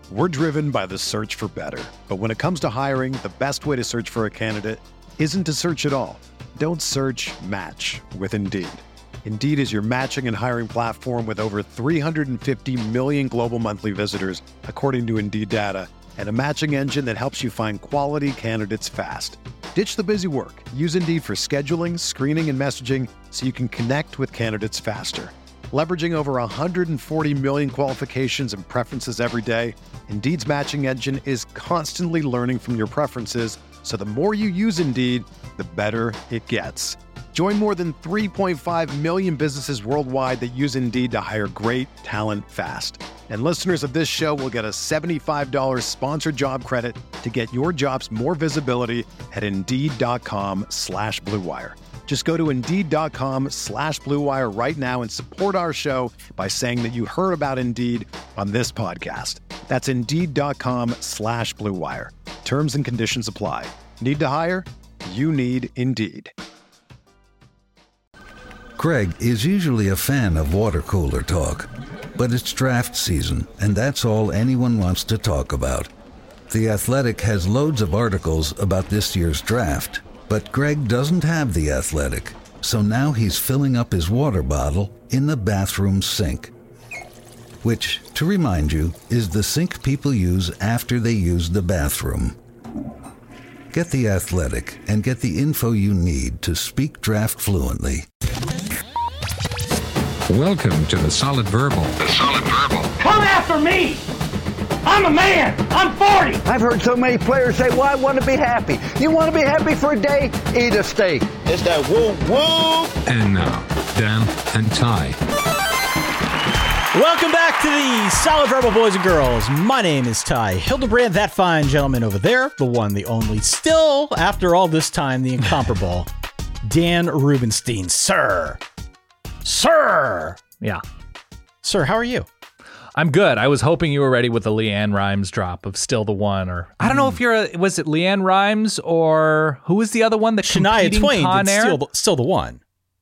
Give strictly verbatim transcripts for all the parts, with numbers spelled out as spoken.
We're driven by the search for better. But when it comes to hiring, the best way to search for a candidate isn't to search at all. Don't search, match with Indeed. Indeed is your matching and hiring platform with over three hundred fifty million global monthly visitors, according to Indeed data, and a matching engine that helps you find quality candidates fast. Ditch the busy work. Use Indeed for scheduling, screening, and messaging so you can connect with candidates faster. Leveraging over one hundred forty million qualifications and preferences every day, Indeed's matching engine is constantly learning from your preferences, so the more you use Indeed, the better it gets. Join more than three point five million businesses worldwide that use Indeed to hire great talent fast. And listeners of this show will get a seventy-five dollars sponsored job credit to get your jobs more visibility at Indeed.com slash Blue Wire. Just go to Indeed.com slash Blue Wire right now and support our show by saying that you heard about Indeed on this podcast. That's Indeed.com slash Blue Wire. Terms and conditions apply. Need to hire? You need Indeed. Greg is usually a fan of water cooler talk, but it's draft season, and that's all anyone wants to talk about. The Athletic has loads of articles about this year's draft, but Greg doesn't have The Athletic, so now he's filling up his water bottle in the bathroom sink, which, to remind you, is the sink people use after they use the bathroom. Get The Athletic and get the info you need to speak draft fluently. Welcome to the Solid Verbal. The Solid Verbal. Come after me! I'm a man! I'm forty! I've heard so many players say, well, I want to be happy. You want to be happy for a day? Eat a steak. It's that woo woo! And now, Dan and Ty. Welcome back to the Solid Verbal, boys and girls. My name is Ty Hildebrand, that fine gentleman over there, the one, the only, still, after all this time, the incomparable Dan Rubenstein. Sir! Sir! Yeah. Sir, how are you? I'm good. I was hoping you were ready with the Leanne Rimes drop of Still the One, or I don't know if you're a, was it Leanne Rimes or who was the other one? The Shania Twain Con Air? did still, the, still the One.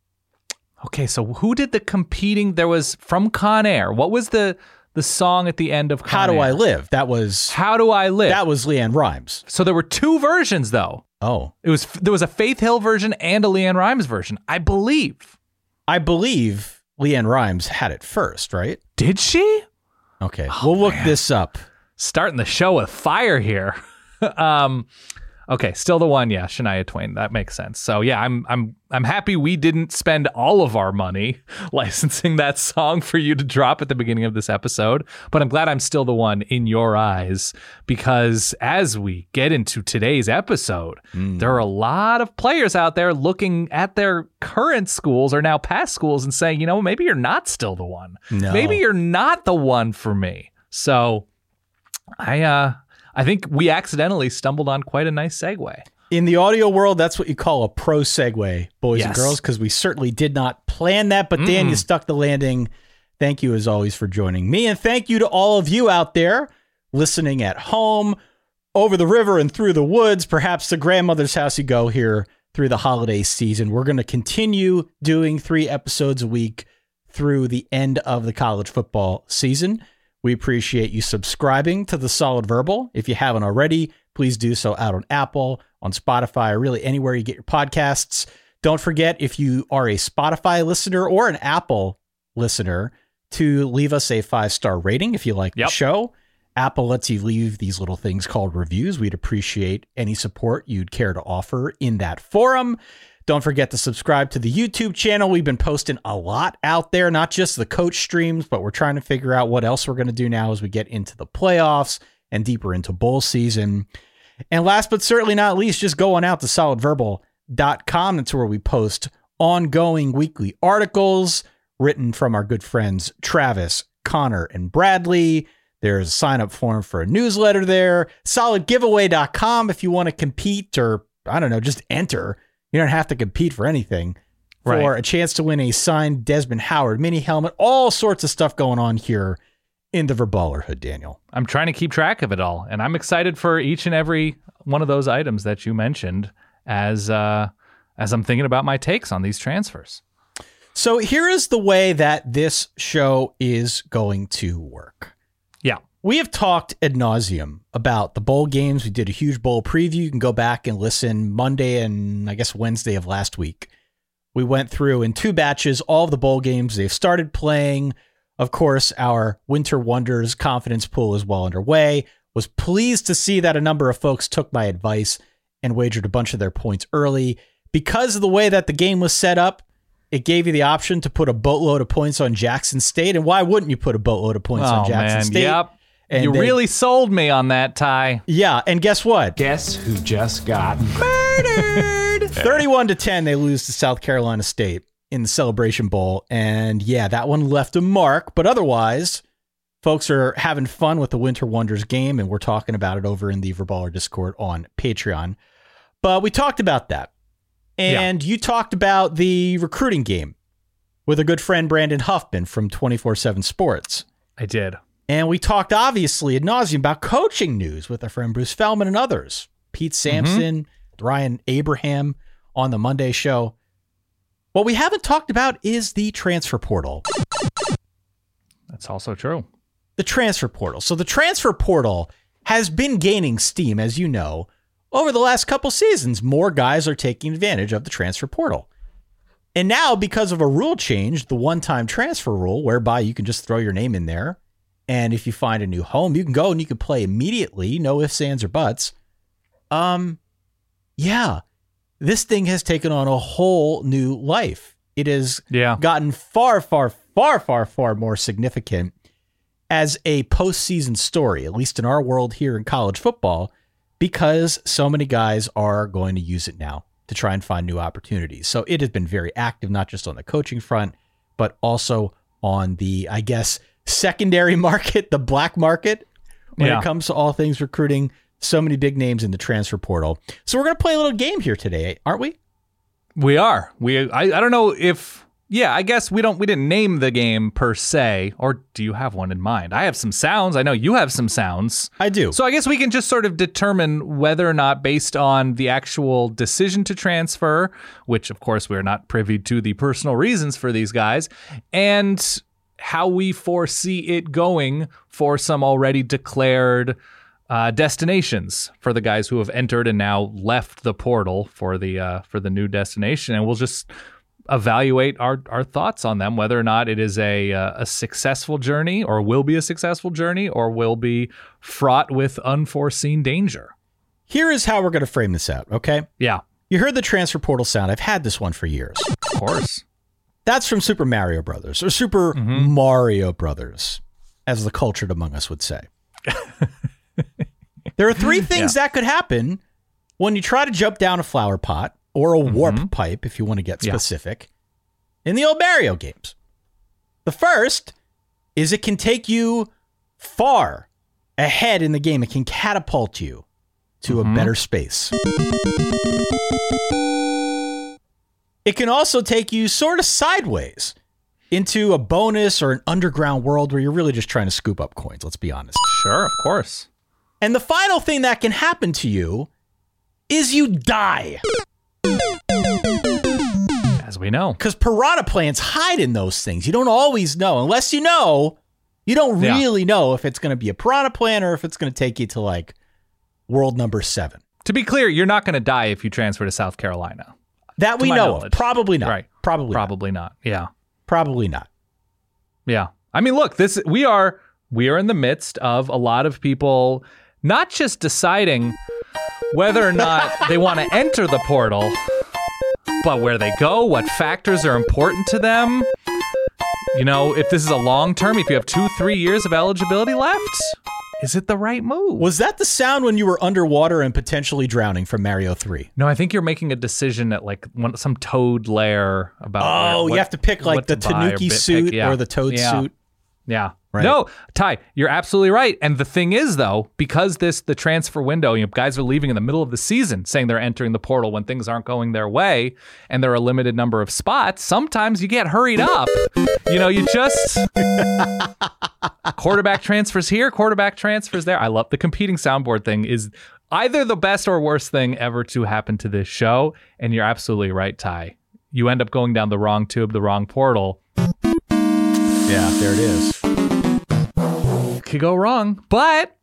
Okay, so who did the competing? There was from Con Air. What was the the song at the end of Con How Do Air? I Live? That was How Do I Live? That was Leanne Rimes. So there were two versions though. Oh. It was there was a Faith Hill version and a Leanne Rimes version, I believe. I believe Leanne Rimes had it first, right? Did she? Okay, oh, we'll look man. this up. Starting the show with fire here. um, okay, Still the One, yeah, Shania Twain. That makes sense. So yeah, I'm I'm I'm happy we didn't spend all of our money licensing that song for you to drop at the beginning of this episode. But I'm glad I'm still the one in your eyes, because as we get into today's episode, mm. there are a lot of players out there looking at their current schools or now past schools and saying, you know, maybe you're not still the one. No. Maybe you're not the one for me. So I uh I think we accidentally stumbled on quite a nice segue. In the audio world, that's what you call a pro segue, boys yes. and girls, because we certainly did not plan that. But Dan, mm. you stuck the landing. Thank you, as always, for joining me. And thank you to all of you out there listening at home, over the river and through the woods, perhaps to grandmother's house you go here through the holiday season. We're going to continue doing three episodes a week through the end of the college football season. We appreciate you subscribing to the Solid Verbal. If you haven't already, please do so out on Apple, on Spotify, or really anywhere you get your podcasts. Don't forget, if you are a Spotify listener or an Apple listener, to leave us a five-star rating if you like yep. the show. Apple lets you leave these little things called reviews. We'd appreciate any support you'd care to offer in that forum. Don't forget to subscribe to the YouTube channel. We've been posting a lot out there, not just the coach streams, but we're trying to figure out what else we're going to do now as we get into the playoffs and deeper into bowl season. And last but certainly not least, just go on out to solid verbal dot com. That's where we post ongoing weekly articles written from our good friends Travis, Connor, and Bradley. There's a sign-up form for a newsletter there. solid giveaway dot com if you want to compete or, I don't know, just enter. You don't have to compete for anything. For right. a chance to win a signed Desmond Howard mini helmet. All sorts of stuff going on here in the Verballerhood, Daniel. I'm trying to keep track of it all, and I'm excited for each and every one of those items that you mentioned as uh, as I'm thinking about my takes on these transfers. So here is the way that this show is going to work. Yeah. We have talked ad nauseum about the bowl games. We did a huge bowl preview. You can go back and listen Monday and I guess Wednesday of last week. We went through in two batches all of the bowl games. They've started playing. Of course, our Winter Wonders confidence pool is well underway. Was pleased to see that a number of folks took my advice and wagered a bunch of their points early. Because of the way that the game was set up, it gave you the option to put a boatload of points on Jackson State. And why wouldn't you put a boatload of points oh, on Jackson man. State? Yep. And you they, really sold me on that, Ty. Yeah, and guess what? Guess who just got murdered? thirty-one to ten, they lose to South Carolina State in the Celebration Bowl. And yeah, that one left a mark. But otherwise, folks are having fun with the Winter Wonders game, and we're talking about it over in the Verballer Discord on Patreon. But we talked about that. And yeah. you talked about the recruiting game with a good friend, Brandon Huffman from twenty-four seven Sports. I did. And we talked, obviously, ad nauseum about coaching news with our friend Bruce Feldman and others. Pete Sampson, mm-hmm. Ryan Abraham on the Monday show. What we haven't talked about is the transfer portal. That's also true. The transfer portal. So the transfer portal has been gaining steam, as you know, over the last couple seasons. More guys are taking advantage of the transfer portal. And now, because of a rule change, the one-time transfer rule, whereby you can just throw your name in there, and if you find a new home, you can go and you can play immediately. No ifs, ands, or buts. Um, yeah, this thing has taken on a whole new life. It has yeah. gotten far, far, far, far, far more significant as a postseason story, at least in our world here in college football, because so many guys are going to use it now to try and find new opportunities. So it has been very active, not just on the coaching front, but also on the, I guess, secondary market, the black market, when yeah. it comes to all things recruiting. So many big names in the transfer portal. So we're going to play a little game here today, aren't we? We are. We. I, I don't know if. Yeah, I guess we don't. We didn't name the game per se. Or do you have one in mind? I have some sounds. I know you have some sounds. I do. So I guess we can just sort of determine whether or not, based on the actual decision to transfer, which of course we're not privy to the personal reasons for these guys, and how we foresee it going for some already declared uh, destinations for the guys who have entered and now left the portal for the uh, for the new destination, and we'll just evaluate our our thoughts on them, whether or not it is a uh, a successful journey, or will be a successful journey, or will be fraught with unforeseen danger. Here is how we're going to frame this out. Okay? Yeah. You heard the transfer portal sound. I've had this one for years. Of course. That's from Super Mario Brothers, or Super mm-hmm. Mario Brothers, as the cultured among us would say. There are three things yeah. that could happen when you try to jump down a flower pot, or a warp mm-hmm. pipe, if you want to get specific, yeah. in the old Mario games. The first is it can take you far ahead in the game. It can catapult you to mm-hmm. a better space. It can also take you sort of sideways into a bonus or an underground world where you're really just trying to scoop up coins, let's be honest. Sure, of course. And the final thing that can happen to you is you die. As we know. Because piranha plants hide in those things. You don't always know. Unless you know, you don't yeah. really know if it's going to be a piranha plant or if it's going to take you to like world number seven. To be clear, you're not going to die if you transfer to South Carolina. That we know of. Probably not. Right. Probably Probably not. not. Yeah. Probably not. Yeah. I mean, look, this we are we are in the midst of a lot of people not just deciding whether or not they want to enter the portal, but where they go, what factors are important to them. You know, if this is a long term, if you have two, three years of eligibility left, is it the right move? Was that the sound when you were underwater and potentially drowning from Mario three? No, I think you're making a decision at like one, some Toad lair about. Oh, where, what, you have to pick like the Tanuki suit yeah. or the Toad yeah. suit. Yeah. Right. No, Ty, you're absolutely right. And the thing is, though, because this the transfer window, you know, guys are leaving in the middle of the season saying they're entering the portal when things aren't going their way, and there are a limited number of spots. Sometimes you get hurried up. You know, you just quarterback transfers here, quarterback transfers there. I love the competing soundboard thing is either the best or worst thing ever to happen to this show. And you're absolutely right, Ty. You end up going down the wrong tube, the wrong portal. Yeah, there it is. could go wrong, but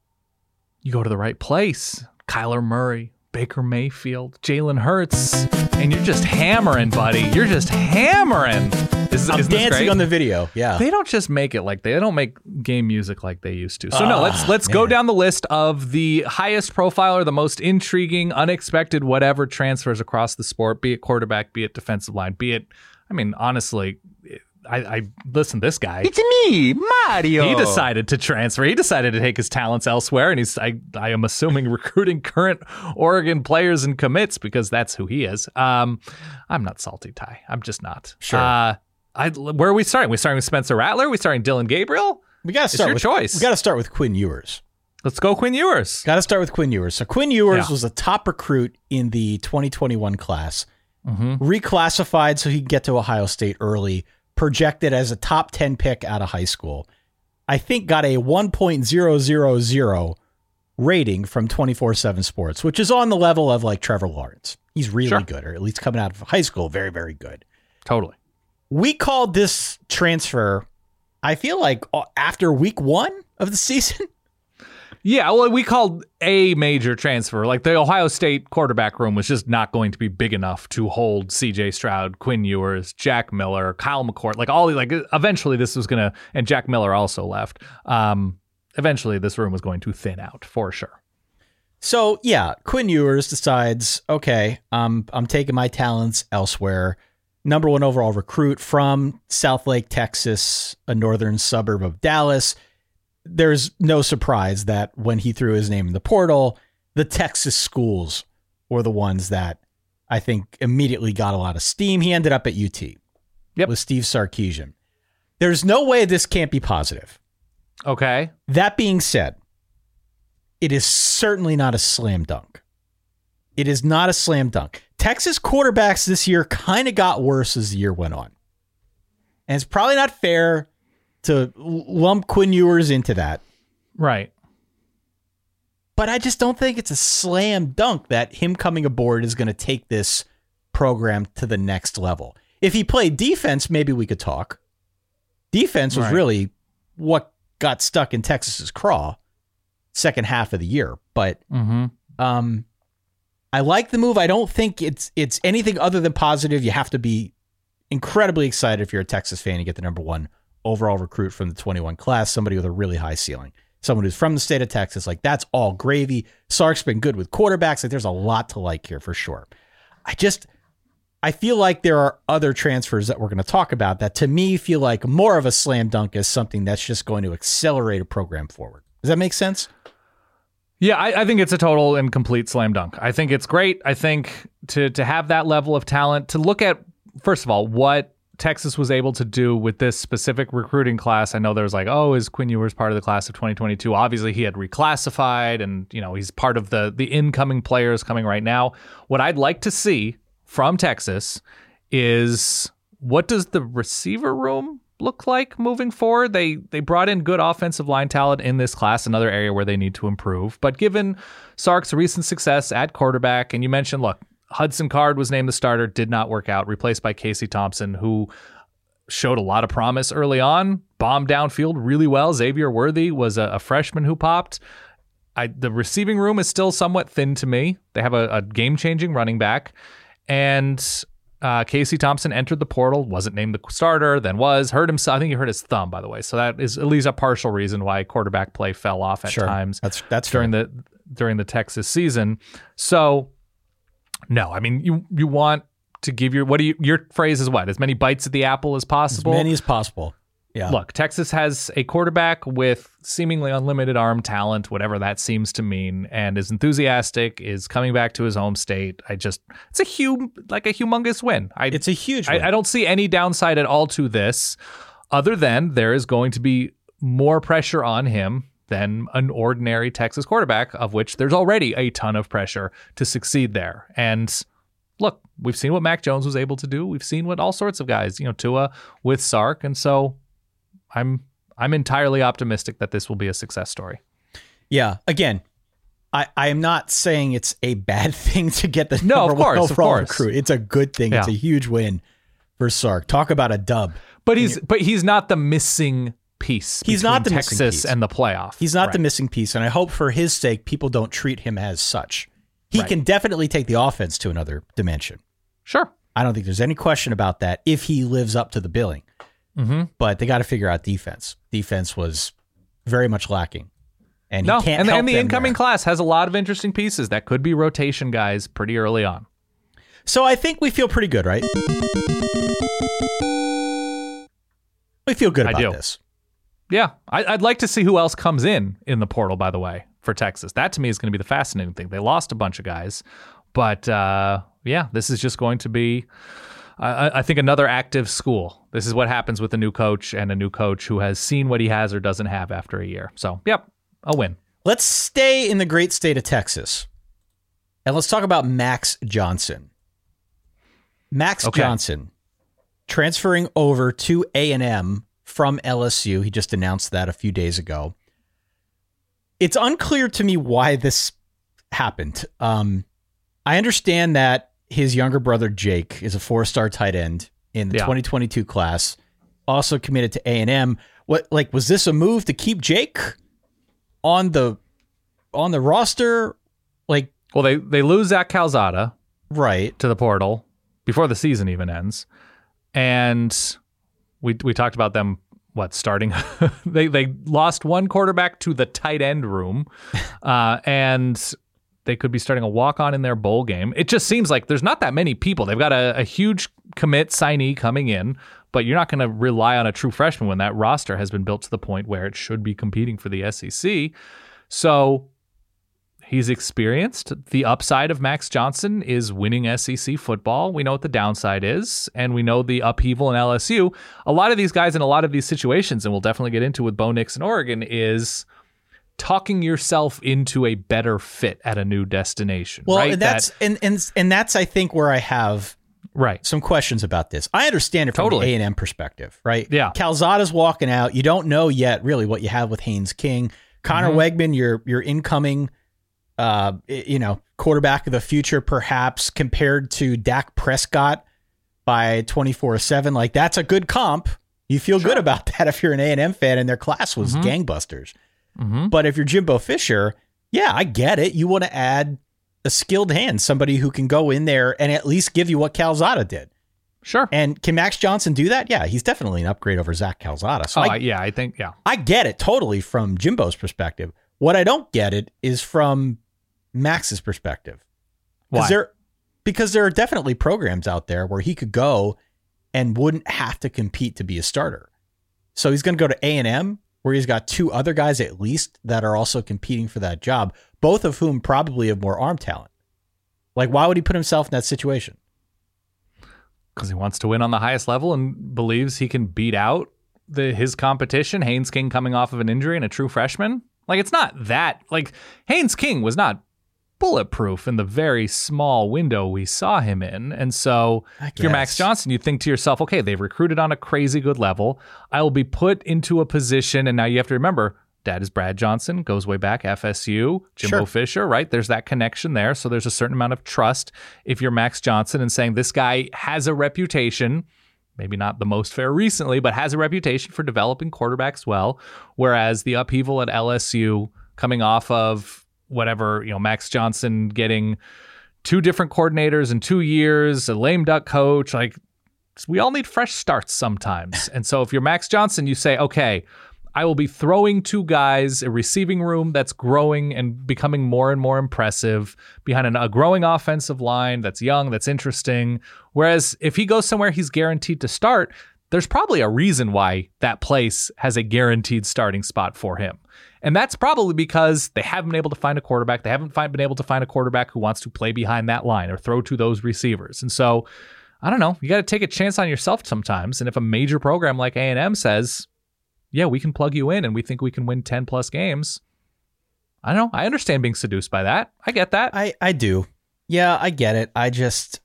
you go to the right place. Kyler Murray, Baker Mayfield, Jalen Hurts, and you're just hammering, buddy. You're just hammering. Is, I'm isn't this dancing great? on the video. Yeah. They don't just make it like they, they don't make game music like they used to. So no, Ah, let's let's man. go down the list of the highest profile or the most intriguing, unexpected, whatever transfers across the sport, be it quarterback, be it defensive line, be it. I mean, honestly, I, I listen. This guy, It's me, Mario. he decided to transfer. He decided to take his talents elsewhere, and he's. I, I am assuming recruiting current Oregon players and commits because that's who he is. Um, I'm not salty, Ty. I'm just not. Sure. Uh, I, where are we starting? We starting with Spencer Rattler? Are we starting Dylan Gabriel? We got to start your with choice. We got to start with Quinn Ewers. Let's go, Quinn Ewers. Got to start with Quinn Ewers. So Quinn Ewers Yeah. was a top recruit in the twenty twenty-one class. Mm-hmm. Reclassified so he could get to Ohio State early. Projected as a top ten pick out of high school. I think got a one point zero zero zero rating from twenty-four seven Sports, which is on the level of like Trevor Lawrence. He's really Sure. good, or at least coming out of high school, very, very good. Totally. We called this transfer, I feel like, after week one of the season. Yeah, well, we called a major transfer. Like the Ohio State quarterback room was just not going to be big enough to hold C J Stroud, Quinn Ewers, Jack Miller, Kyle McCord. Like all, like eventually this was gonna, and Jack Miller also left. Um, eventually this room was going to thin out for sure. So yeah, Quinn Ewers decides, okay, um, I'm taking my talents elsewhere. Number one overall recruit from South Lake, Texas, a northern suburb of Dallas. There's no surprise that when he threw his name in the portal, the Texas schools were the ones that I think immediately got a lot of steam. He ended up at U T Yep. with Steve Sarkisian. There's no way this can't be positive. Okay. That being said, it is certainly not a slam dunk. It is not a slam dunk. Texas quarterbacks this year kind of got worse as the year went on. And it's probably not fair to lump Quinn Ewers into that. Right. But I just don't think it's a slam dunk that him coming aboard is going to take this program to the next level. If he played defense, maybe we could talk. Defense was Right. really what got stuck in Texas's craw second half of the year. But Mm-hmm. um, I like the move. I don't think it's it's anything other than positive. You have to be incredibly excited if you're a Texas fan to get the number one overall recruit from the twenty-one class, somebody with a really high ceiling, someone who's from the state of Texas. Like, that's all gravy. Sark's been good with quarterbacks. Like, there's a lot to like here for sure. I just, I feel like there are other transfers that we're going to talk about that to me feel like more of a slam dunk as something that's just going to accelerate a program forward. Does that make sense? Yeah, I, I think it's a total and complete slam dunk. I think it's great. I think to to have that level of talent, to look at, first of all, what Texas was able to do with this specific recruiting class. I know there was like, oh, is Quinn Ewers part of the class of twenty twenty-two? Obviously, he had reclassified, and you know he's part of the the incoming players coming right now. What I'd like to see from Texas is, what does the receiver room look like moving forward? They they brought in good offensive line talent in this class, another area where they need to improve. But given Sark's recent success at quarterback, and you mentioned, look, Hudson Card was named the starter, did not work out, replaced by Casey Thompson, who showed a lot of promise early on, bombed downfield really well. Xavier Worthy was a, a freshman who popped. I, the receiving room is still somewhat thin to me. They have a, a game-changing running back. And uh, Casey Thompson entered the portal, wasn't named the starter, then was, hurt himself. I think he hurt his thumb, by the way. So that is at least a partial reason why quarterback play fell off at Sure. times That's that's during fair. the during the Texas season. So no, I mean, you you want to give your, what do you, your phrase is what? As many bites at the apple as as possible? many as possible. Yeah. Look, Texas has a quarterback with seemingly unlimited arm talent, whatever that seems to mean, and is enthusiastic, is coming back to his home state. I just, it's a hum, like a humongous win. I, It's a huge I, win. I don't see any downside at all to this, other than there is going to be more pressure on him than an ordinary Texas quarterback, of which there's already a ton of pressure to succeed there. And look, we've seen what Mac Jones was able to do. We've seen what all sorts of guys, you know, Tua with Sark. And so I'm I'm entirely optimistic that this will be a success story. Yeah. Again, I, I am not saying it's a bad thing to get the No, number of course, one of overall course. recruit. It's a good thing. It's Yeah. a huge win for Sark. Talk about a dub. But he's but he's not the missing piece. He's not the Texas missing piece. and the playoff. He's not right. the missing piece, and I hope for his sake people don't treat him as such. He Right. can definitely take the offense to another dimension. Sure. I don't think there's any question about that if he lives up to the billing. Mm-hmm. But they got to figure out defense. Defense was very much lacking. And he No, can't and, help and the them incoming there. class has a lot of interesting pieces that could be rotation guys pretty early on. So I think we feel pretty good, right? We feel good I about do. this. Yeah, I, I'd like to see who else comes in in the portal, by the way, for Texas. That to me is going to be the fascinating thing. They lost a bunch of guys, but uh, yeah, this is just going to be, uh, I think, another active school. This is what happens with a new coach and a new coach who has seen what he has or doesn't have after a year. So, yep, a win. Let's stay in the great state of Texas. And let's talk about Max Johnson. Max Okay. Johnson transferring over to A and M from L S U. He just announced that a few days ago. It's unclear to me why this happened. Um, I understand that his younger brother, Jake, is a four-star tight end in the Yeah. twenty twenty-two class, also committed to A and M. What, like, was this a move to keep Jake on the on the roster? Like, Well, they, they lose Zach Calzada right. to the portal before the season even ends. And we we talked about them, what, starting? they they lost one quarterback to the tight end room, uh, and they could be starting a walk-on in their bowl game. It just seems like there's not that many people. They've got a, a huge commit signee coming in, but you're not going to rely on a true freshman when that roster has been built to the point where it should be competing for the S E C. So he's experienced. The upside of Max Johnson is winning S E C football. We know what the downside is, and we know the upheaval in L S U. A lot of these guys in a lot of these situations, and we'll definitely get into with Bo Nix in Oregon, is talking yourself into a better fit at a new destination. Well, right? and that's That- and, and and that's I think where I have right. some questions about this. I understand it from Totally. the A and M perspective, right? Yeah. Calzada's walking out. You don't know yet really what you have with Haynes King. Connor Mm-hmm. Wegman, your your incoming uh you know, quarterback of the future, perhaps, compared to Dak Prescott by twenty-four seven. Like, that's a good comp. You feel good about that if you're an A and M fan and their class was Mm-hmm. gangbusters. Mm-hmm. But if you're Jimbo Fisher, yeah, I get it. You want to add a skilled hand, somebody who can go in there and at least give you what Calzada did. Sure. And can Max Johnson do that? Yeah, he's definitely an upgrade over Zach Calzada. So oh, I, I, yeah, I think, yeah. I get it totally from Jimbo's perspective. What I don't get it is from Max's perspective. Why? There, because there are definitely programs out there where he could go and wouldn't have to compete to be a starter. So he's going to go to A and M, where he's got two other guys at least that are also competing for that job, both of whom probably have more arm talent. Like, why would he put himself in that situation? Because he wants to win on the highest level and believes he can beat out the his competition. Haynes King coming off of an injury and a true freshman. Like, it's not that. Like, Haynes King was not bulletproof in the very small window we saw him in. And so I if you're Max guess. Johnson, you think to yourself, okay, they've recruited on a crazy good level. I will be put into a position. And now you have to remember, dad is Brad Johnson, goes way back, F S U, Jimbo Sure. Fisher, right? There's that connection there. So there's a certain amount of trust if you're Max Johnson and saying this guy has a reputation, maybe not the most fair recently, but has a reputation for developing quarterbacks well. Whereas the upheaval at L S U coming off of whatever, you know, Max Johnson getting two different coordinators in two years, a lame duck coach, like we all need fresh starts sometimes. And so if you're Max Johnson, you say, okay, I will be throwing two guys, a receiving room that's growing and becoming more and more impressive behind an, a growing offensive line that's young, that's interesting. Whereas if he goes somewhere he's guaranteed to start, there's probably a reason why that place has a guaranteed starting spot for him. And that's probably because they haven't been able to find a quarterback. They haven't find, been able to find a quarterback who wants to play behind that line or throw to those receivers. And so, I don't know, you got to take a chance on yourself sometimes. And if a major program like A and M says, yeah, we can plug you in and we think we can win ten plus games, I don't know. I understand being seduced by that. I get that. I, I do. Yeah, I get it. I just,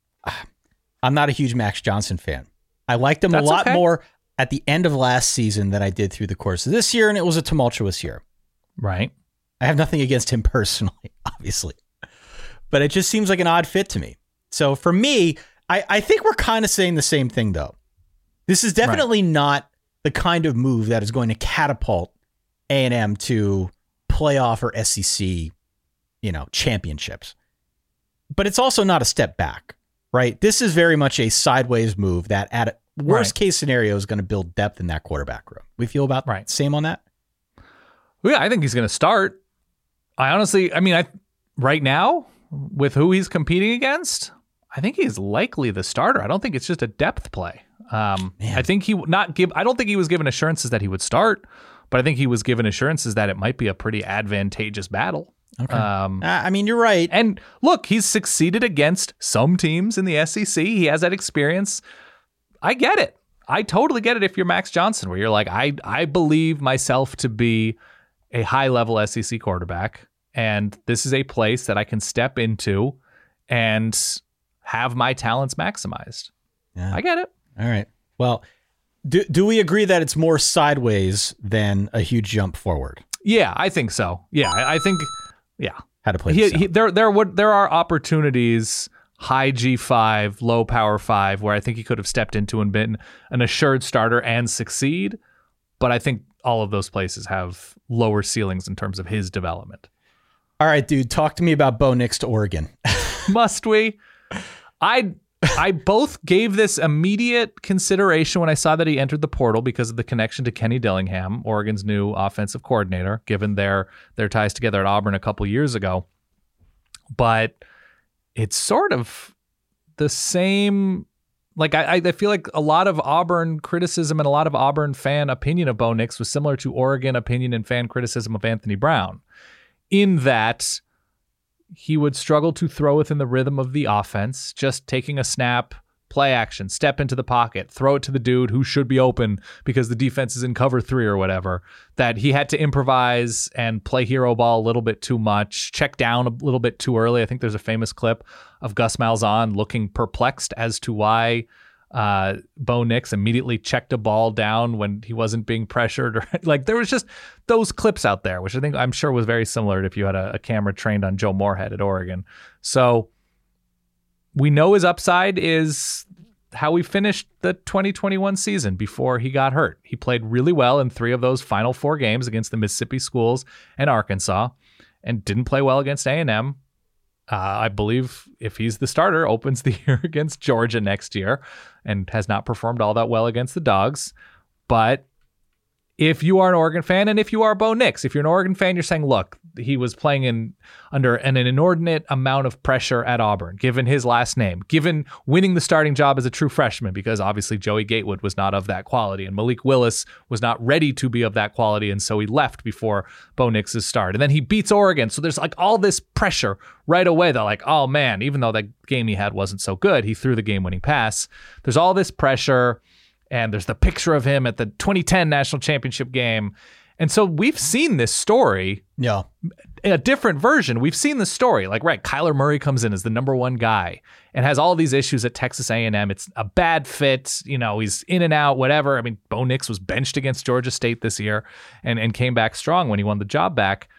I'm not a huge Max Johnson fan. I liked him That's a lot okay. more at the end of last season than I did through the course of this year, and it was a tumultuous year. Right. I have nothing against him personally, obviously, but it just seems like an odd fit to me. So for me, I, I think we're kind of saying the same thing, though. This is definitely not the kind of move that is going to catapult A and M to playoff or S E C, you know, championships. But it's also not a step back, right? This is very much a sideways move that at a worst right. case scenario is going to build depth in that quarterback room. We feel about right. same on that? Well, yeah, I think he's going to start. I honestly, I mean, I right now with who he's competing against, I think he's likely the starter. I don't think it's just a depth play. Um, I think he not give. I don't think he was given assurances that he would start, but I think he was given assurances that it might be a pretty advantageous battle. Okay. Um, I mean, you're right. And look, he's succeeded against some teams in the S E C. He has that experience. I get it. I totally get it if you're Max Johnson, where you're like, I, I believe myself to be a high-level S E C quarterback, and this is a place that I can step into and have my talents maximized. Yeah. I get it. All right. Well, do do we agree that it's more sideways than a huge jump forward? Yeah, I think so. Yeah, I, I think, yeah. How to play he, this he, out. there, there, would, there are opportunities, high G five, low power five, where I think he could have stepped into and been an assured starter and succeed. But I think all of those places have lower ceilings in terms of his development. All right, dude, talk to me about Bo Nix to Oregon. Must we? I I both gave this immediate consideration when I saw that he entered the portal because of the connection to Kenny Dillingham, Oregon's new offensive coordinator, given their their ties together at Auburn a couple years ago. But it's sort of the same. Like I, I feel like a lot of Auburn criticism and a lot of Auburn fan opinion of Bo Nix was similar to Oregon opinion and fan criticism of Anthony Brown, in that he would struggle to throw within the rhythm of the offense, just taking a snap, play action, step into the pocket, throw it to the dude who should be open because the defense is in cover three or whatever, that he had to improvise and play hero ball a little bit too much, check down a little bit too early. I think there's a famous clip of Gus Malzahn looking perplexed as to why uh, Bo Nix immediately checked a ball down when he wasn't being pressured. Or like there was just those clips out there, which I think I'm sure was very similar to if you had a, a camera trained on Joe Moorhead at Oregon. So we know his upside is how he finished the twenty twenty-one season before he got hurt. He played really well in three of those final four games against the Mississippi schools and Arkansas, and didn't play well against A and M. Uh, I believe if he's the starter, opens the year against Georgia next year and has not performed all that well against the Dogs. But if you are an Oregon fan, and if you are Bo Nix, if you're an Oregon fan, you're saying, look, he was playing in under an, an inordinate amount of pressure at Auburn, given his last name, given winning the starting job as a true freshman, because obviously Joey Gatewood was not of that quality and Malik Willis was not ready to be of that quality. And so he left before Bo Nix's start. And then he beats Oregon. So there's like all this pressure right away. They're like, oh man, even though that game he had wasn't so good, he threw the game winning pass. There's all this pressure. And there's the picture of him at the twenty ten national championship game. And so we've seen this story. Yeah. A different version. We've seen the story. Like, right, Kyler Murray comes in as the number one guy and has all these issues at Texas A and M. It's a bad fit. You know, he's in and out, whatever. I mean, Bo Nix was benched against Georgia State this year and, and came back strong when he won the job back.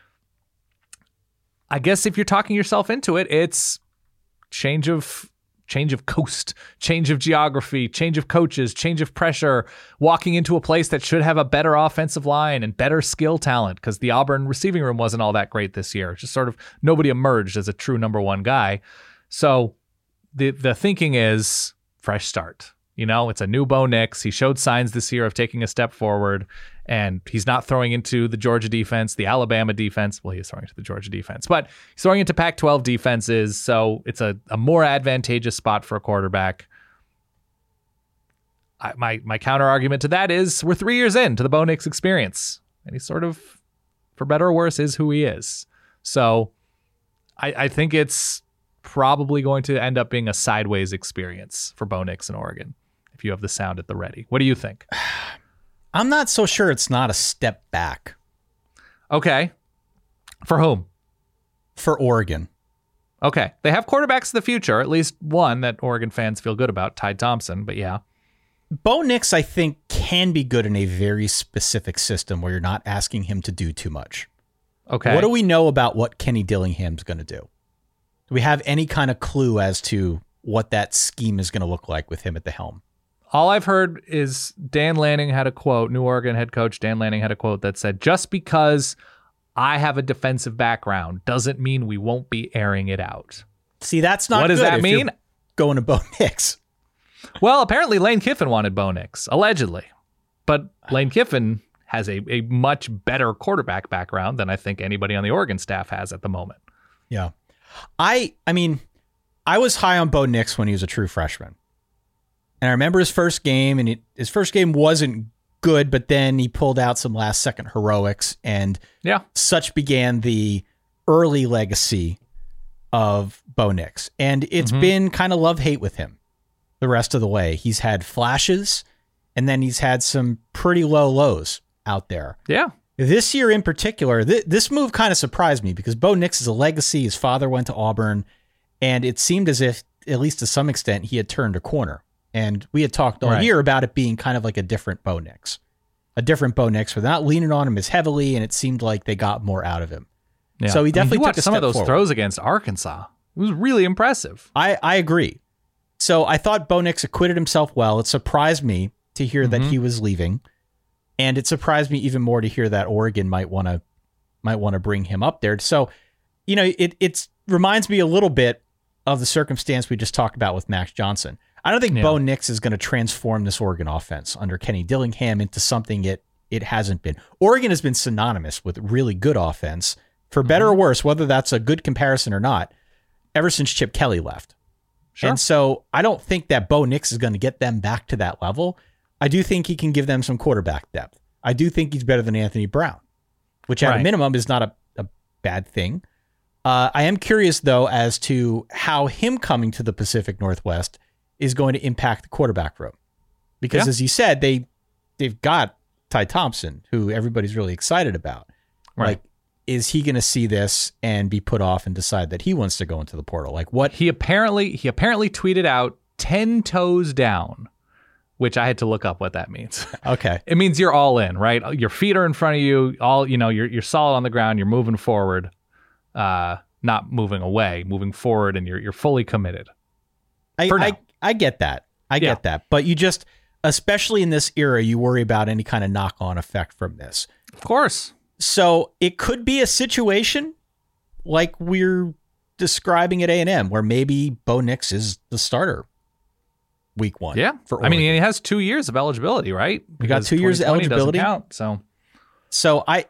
I guess if you're talking yourself into it, it's change of change of coast, change of geography, change of coaches, change of pressure, walking into a place that should have a better offensive line and better skill talent because the Auburn receiving room wasn't all that great this year. Just sort of nobody emerged as a true number one guy. So the the thinking is fresh start. You know, it's a new Bo Nix. He showed signs this year of taking a step forward, and he's not throwing into the Georgia defense, the Alabama defense. Well, he's throwing into the Georgia defense, but he's throwing into Pac twelve defenses, so it's a, a more advantageous spot for a quarterback. I, my my counter argument to that is we're three years into the Bo Nix experience, and he sort of, for better or worse, is who he is. So I, I think it's probably going to end up being a sideways experience for Bo Nix in Oregon. If you have the sound at the ready. What do you think? I'm not so sure it's not a step back. Okay. For whom? For Oregon. Okay. They have quarterbacks of the future, at least one that Oregon fans feel good about, Ty Thompson, but yeah. Bo Nix, I think, can be good in a very specific system where you're not asking him to do too much. Okay. What do we know about what Kenny Dillingham's going to do? Do we have any kind of clue as to what that scheme is going to look like with him at the helm? All I've heard is Dan Lanning had a quote, New Oregon head coach Dan Lanning had a quote that said, just because I have a defensive background doesn't mean we won't be airing it out. See, that's not What does good that if mean? you're going to Bo Nix. Well, apparently Lane Kiffin wanted Bo Nix, allegedly. But Lane Kiffin has a, a much better quarterback background than I think anybody on the Oregon staff has at the moment. Yeah. I I mean, I was high on Bo Nix when he was a true freshman. And I remember his first game, and it, his first game wasn't good, but then he pulled out some last second heroics, and yeah, such began the early legacy of Bo Nix. And it's mm-hmm. been kind of love-hate with him the rest of the way. He's had flashes, and then he's had some pretty low lows out there. Yeah. This year in particular, th- this move kind of surprised me because Bo Nix is a legacy. His father went to Auburn, and it seemed as if, at least to some extent, he had turned a corner. And we had talked all right. year about it being kind of like a different Bo Nix. A different Bo Nix where they're not leaning on him as heavily, and it seemed like they got more out of him. Yeah. So he definitely I mean, he took a some step of those forward. throws against Arkansas. It was really impressive. I, I agree. So I thought Bo Nix acquitted himself well. It surprised me to hear mm-hmm. that he was leaving. And it surprised me even more to hear that Oregon might want to might want to bring him up there. So, you know, it it reminds me a little bit of the circumstance we just talked about with Max Johnson. I don't think yeah. Bo Nix is going to transform this Oregon offense under Kenny Dillingham into something it it hasn't been. Oregon has been synonymous with really good offense, for better mm-hmm. or worse, whether that's a good comparison or not, ever since Chip Kelly left. Sure. And so I don't think that Bo Nix is going to get them back to that level. I do think he can give them some quarterback depth. I do think he's better than Anthony Brown, which at right. a minimum is not a, a bad thing. Uh, I am curious, though, as to how him coming to the Pacific Northwest is going to impact the quarterback room. Because yeah. as you said, they, they've got Ty Thompson, who everybody's really excited about. Right. Like, is he going to see this and be put off and decide that he wants to go into the portal? Like what? He apparently he apparently tweeted out ten toes down, which I had to look up what that means. Okay. It means you're all in, right? Your feet are in front of you, all, you know, you're you're solid on the ground, you're moving forward, uh, not moving away, moving forward, and you're you're fully committed. I I, I get that. I yeah. get that. But you just, especially in this era, you worry about any kind of knock-on effect from this. Of course. So it could be a situation like we're describing at A and M, where maybe Bo Nix is the starter week one. Yeah, for I mean, he has two years of eligibility, right? We got two years of eligibility. Count, so, so I,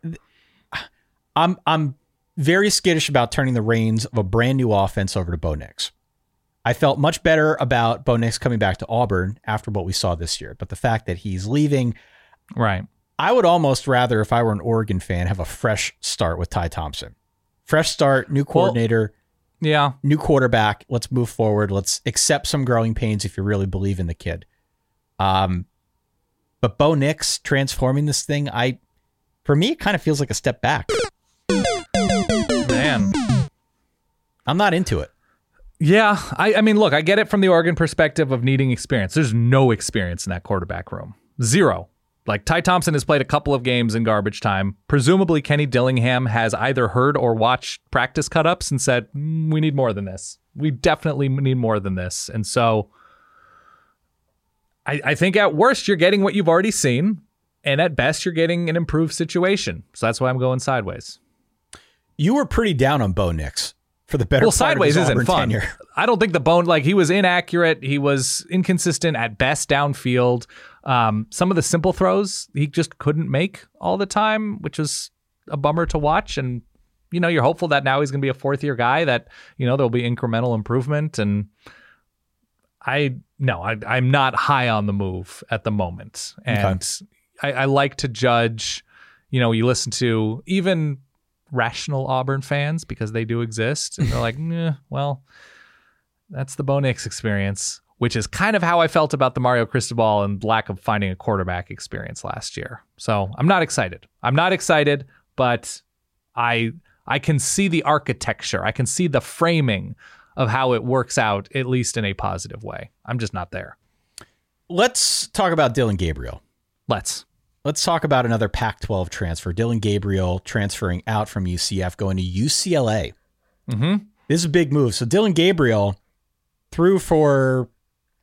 I'm I'm very skittish about turning the reins of a brand new offense over to Bo Nix. I felt much better about Bo Nix coming back to Auburn after what we saw this year, but the fact that he's leaving, right? I would almost rather, if I were an Oregon fan, have a fresh start with Ty Thompson. Fresh start, new coordinator, well, yeah, new quarterback. Let's move forward. Let's accept some growing pains if you really believe in the kid. Um, but Bo Nix transforming this thing, I, for me, it kind of feels like a step back. Man, I'm not into it. Yeah, I, I mean, look, I get it from the Oregon perspective of needing experience. There's no experience in that quarterback room. Zero. Like, Ty Thompson has played a couple of games in garbage time. Presumably, Kenny Dillingham has either heard or watched practice cut-ups and said, mm, we need more than this. We definitely need more than this. And so I, I think at worst, you're getting what you've already seen. And at best, you're getting an improved situation. So that's why I'm going sideways. You were pretty down on Bo Nix for the better well, part sideways of his isn't Auburn fun. tenure. I don't think the bone, like, he was inaccurate. He was inconsistent at best downfield. Um, some of the simple throws he just couldn't make all the time, which was a bummer to watch. And, you know, you're hopeful that now he's going to be a fourth year guy, that, you know, there'll be incremental improvement. And I, no, I, I'm not high on the move at the moment. And okay. I, I like to judge, you know, you listen to even rational Auburn fans, because they do exist, and they're like, eh, well, that's the Bo Nix experience, which is kind of how I felt about the Mario Cristobal and lack of finding a quarterback experience last year. So I'm not excited. I'm not excited, but I I can see the architecture. I can see the framing of how it works out, at least in a positive way. I'm just not there. Let's talk about Dillon Gabriel. Let's. Let's talk about another Pac twelve transfer. Dillon Gabriel transferring out from U C F, going to U C L A. Mm-hmm. This is a big move. So Dillon Gabriel threw for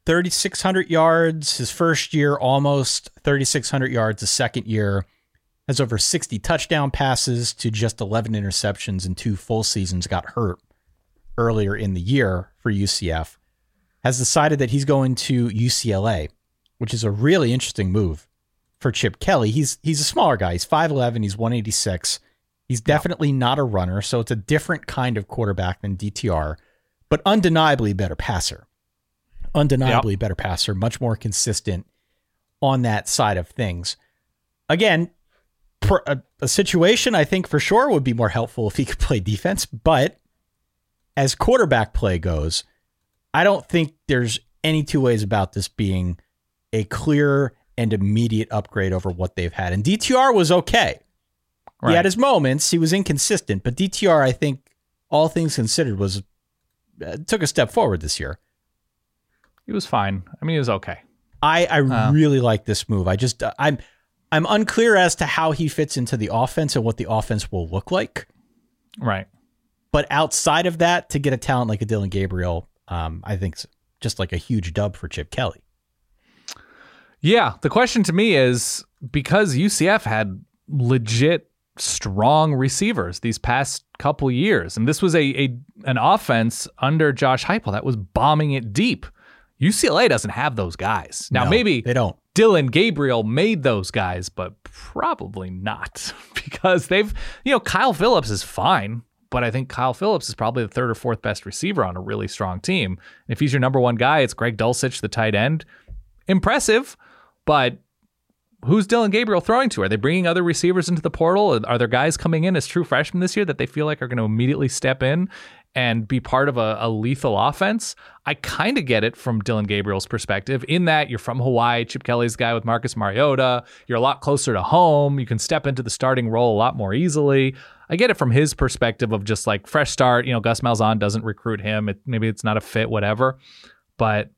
thirty-six hundred yards his first year, almost thirty-six hundred yards the second year, has over sixty touchdown passes to just eleven interceptions in two full seasons, got hurt earlier in the year for U C F, has decided that he's going to U C L A, which is a really interesting move for Chip Kelly. He's he's a smaller guy. He's five eleven. He's one eighty-six. He's definitely not a runner, so it's a different kind of quarterback than D T R, but undeniably better passer. Undeniably yep. better passer, much more consistent on that side of things. Again, a, a situation I think for sure would be more helpful if he could play defense, but as quarterback play goes, I don't think there's any two ways about this being a clear and immediate upgrade over what they've had. And D T R was okay. Right. He had his moments. He was inconsistent, but D T R, I think, all things considered, was uh, took a step forward this year. He was fine. I mean, he was okay. I, I uh, really like this move. I just uh, I'm I'm unclear as to how he fits into the offense and what the offense will look like. Right. But outside of that, to get a talent like a Dillon Gabriel, um, I think it's just like a huge dub for Chip Kelly. Yeah. The question to me is, because U C F had legit strong receivers these past couple years, and this was a, a an offense under Josh Heupel that was bombing it deep. U C L A doesn't have those guys. Now, no, maybe they don't. Dillon Gabriel made those guys, but probably not, because they've, you know, Kyle Phillips is fine, but I think Kyle Phillips is probably the third or fourth best receiver on a really strong team. If he's your number one guy, it's Greg Dulcich, the tight end. Impressive, but who's Dillon Gabriel throwing to? Are they bringing other receivers into the portal? Are there guys coming in as true freshmen this year that they feel like are going to immediately step in and be part of a, a lethal offense? I kind of get it from Dillon Gabriel's perspective, in that you're from Hawaii. Chip Kelly's a guy with Marcus Mariota. You're a lot closer to home. You can step into the starting role a lot more easily. I get it from his perspective of just like fresh start. You know, Gus Malzahn doesn't recruit him. It, maybe it's not a fit, whatever. But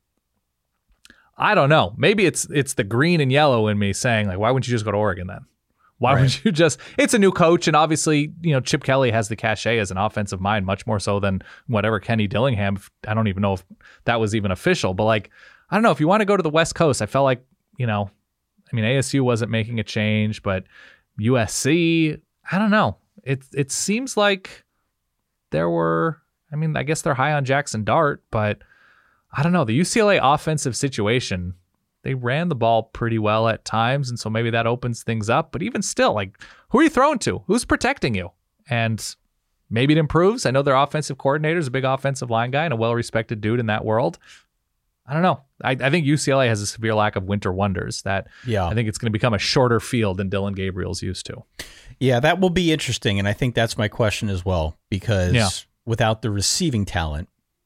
I don't know. Maybe it's it's the green and yellow in me saying, like, why wouldn't you just go to Oregon then? Why right. would you just, it's a new coach, and obviously, you know, Chip Kelly has the cachet as an offensive mind, much more so than whatever Kenny Dillingham. I don't even know if that was even official, but like, I don't know, if you want to go to the West Coast, I felt like, you know, I mean, A S U wasn't making a change, but U S C, I don't know. It, it seems like there were, I mean, I guess they're high on Jackson Dart, but I don't know, the U C L A offensive situation, they ran the ball pretty well at times, and so maybe that opens things up. But even still, like, who are you throwing to? Who's protecting you? And maybe it improves. I know their offensive coordinator is a big offensive line guy and a well-respected dude in that world. I don't know. I, I think U C L A has a severe lack of winter wonders that yeah. I think it's going to become a shorter field than Dillon Gabriel's used to. Yeah, that will be interesting, and I think that's my question as well, because yeah. without the receiving talent,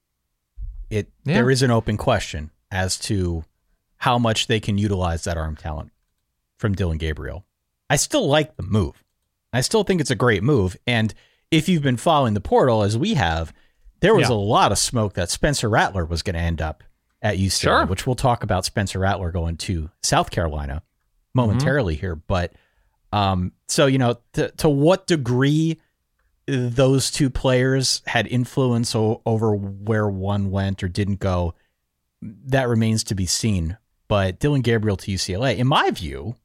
it yeah. there is an open question as to how much they can utilize that arm talent from Dillon Gabriel. I still like the move. I still think it's a great move. And if you've been following the portal, as we have, there was yeah. a lot of smoke that Spencer Rattler was going to end up at U C L A, sure. which we'll talk about Spencer Rattler going to South Carolina momentarily mm-hmm. here. But um, so, you know, to, to what degree those two players had influence o- over where one went or didn't go, that remains to be seen. But Dillon Gabriel to U C L A, in my view,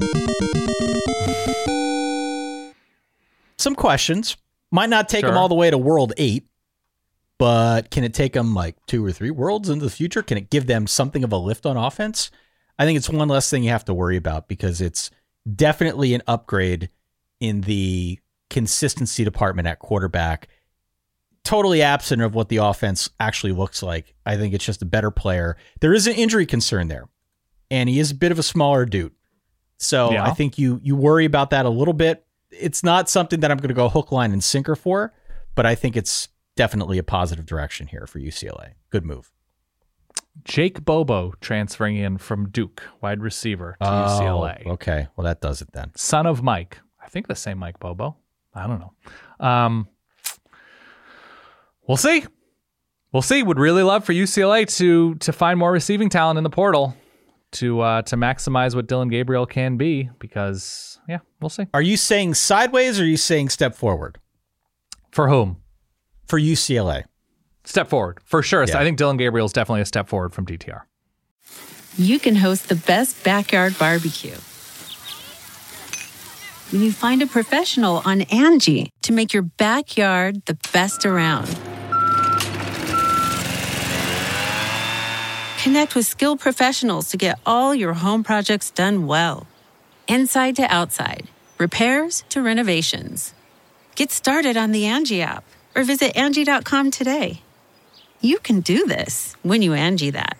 some questions. Might not take sure. him all the way to World eight, but can it take them like two or three worlds into the future? Can it give them something of a lift on offense? I think it's one less thing you have to worry about, because it's definitely an upgrade in the consistency department at quarterback. Totally absent of what the offense actually looks like. I think it's just a better player. There is an injury concern there, and he is a bit of a smaller dude. So yeah. I think you you worry about that a little bit. It's not something that I'm going to go hook, line, and sinker for, but I think it's definitely a positive direction here for U C L A. Good move. Jake Bobo transferring in from Duke, wide receiver to oh, U C L A. Okay, well, that does it then. Son of Mike. I think the same Mike Bobo. I don't know. Um, we'll see. We'll see. Would really love for U C L A to to find more receiving talent in the portal to uh, to maximize what Dillon Gabriel can be, because, yeah, we'll see. Are you saying sideways, or are you saying step forward? For whom? For U C L A. Step forward, for sure. Yeah. I think Dillon Gabriel is definitely a step forward from D T R. you can host the best backyard barbecue. When you find a professional on Angie to make your backyard the best around. Connect with skilled professionals to get all your home projects done well. Inside to outside, repairs to renovations. Get started on the Angie app or visit Angie dot com today. You can do this when you Angie that.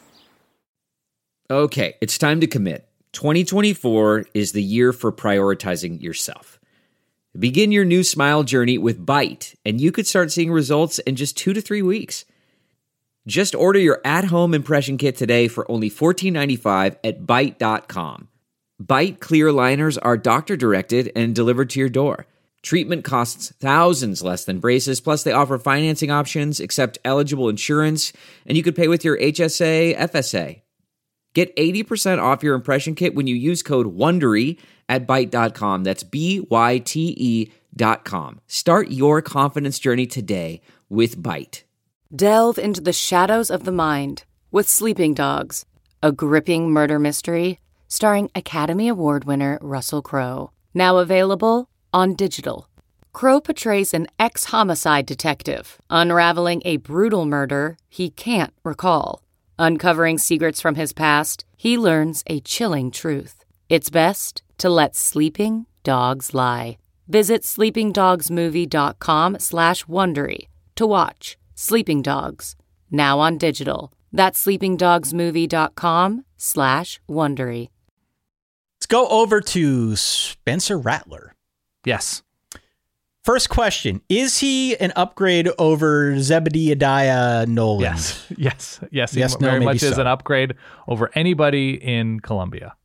Okay, it's time to commit. twenty twenty-four is the year for prioritizing yourself. Begin your new smile journey with Byte, and you could start seeing results in just two to three weeks. Just order your at-home impression kit today for only fourteen ninety-five at byte dot com. Byte clear liners are doctor-directed and delivered to your door. Treatment costs thousands less than braces, plus they offer financing options, accept eligible insurance, and you could pay with your H S A, F S A. Get eighty percent off your impression kit when you use code WONDERY at byte dot com. That's B Y T E dot com. Start your confidence journey today with Byte. Delve into the shadows of the mind with Sleeping Dogs, a gripping murder mystery starring Academy Award winner Russell Crowe. Now available on digital. Crowe portrays an ex-homicide detective unraveling a brutal murder he can't recall. Uncovering secrets from his past, he learns a chilling truth. It's best to let sleeping dogs lie. Visit sleeping dogs movie dot com slash Wondery to watch Sleeping Dogs, now on digital. That's sleeping dogs movie dot com slash Wondery. Let's go over to Spencer Rattler. Yes. First question, is he an upgrade over Zebediah Nolan? Yes, yes, yes. He yes, no, very maybe much so. is an upgrade over anybody in Columbia.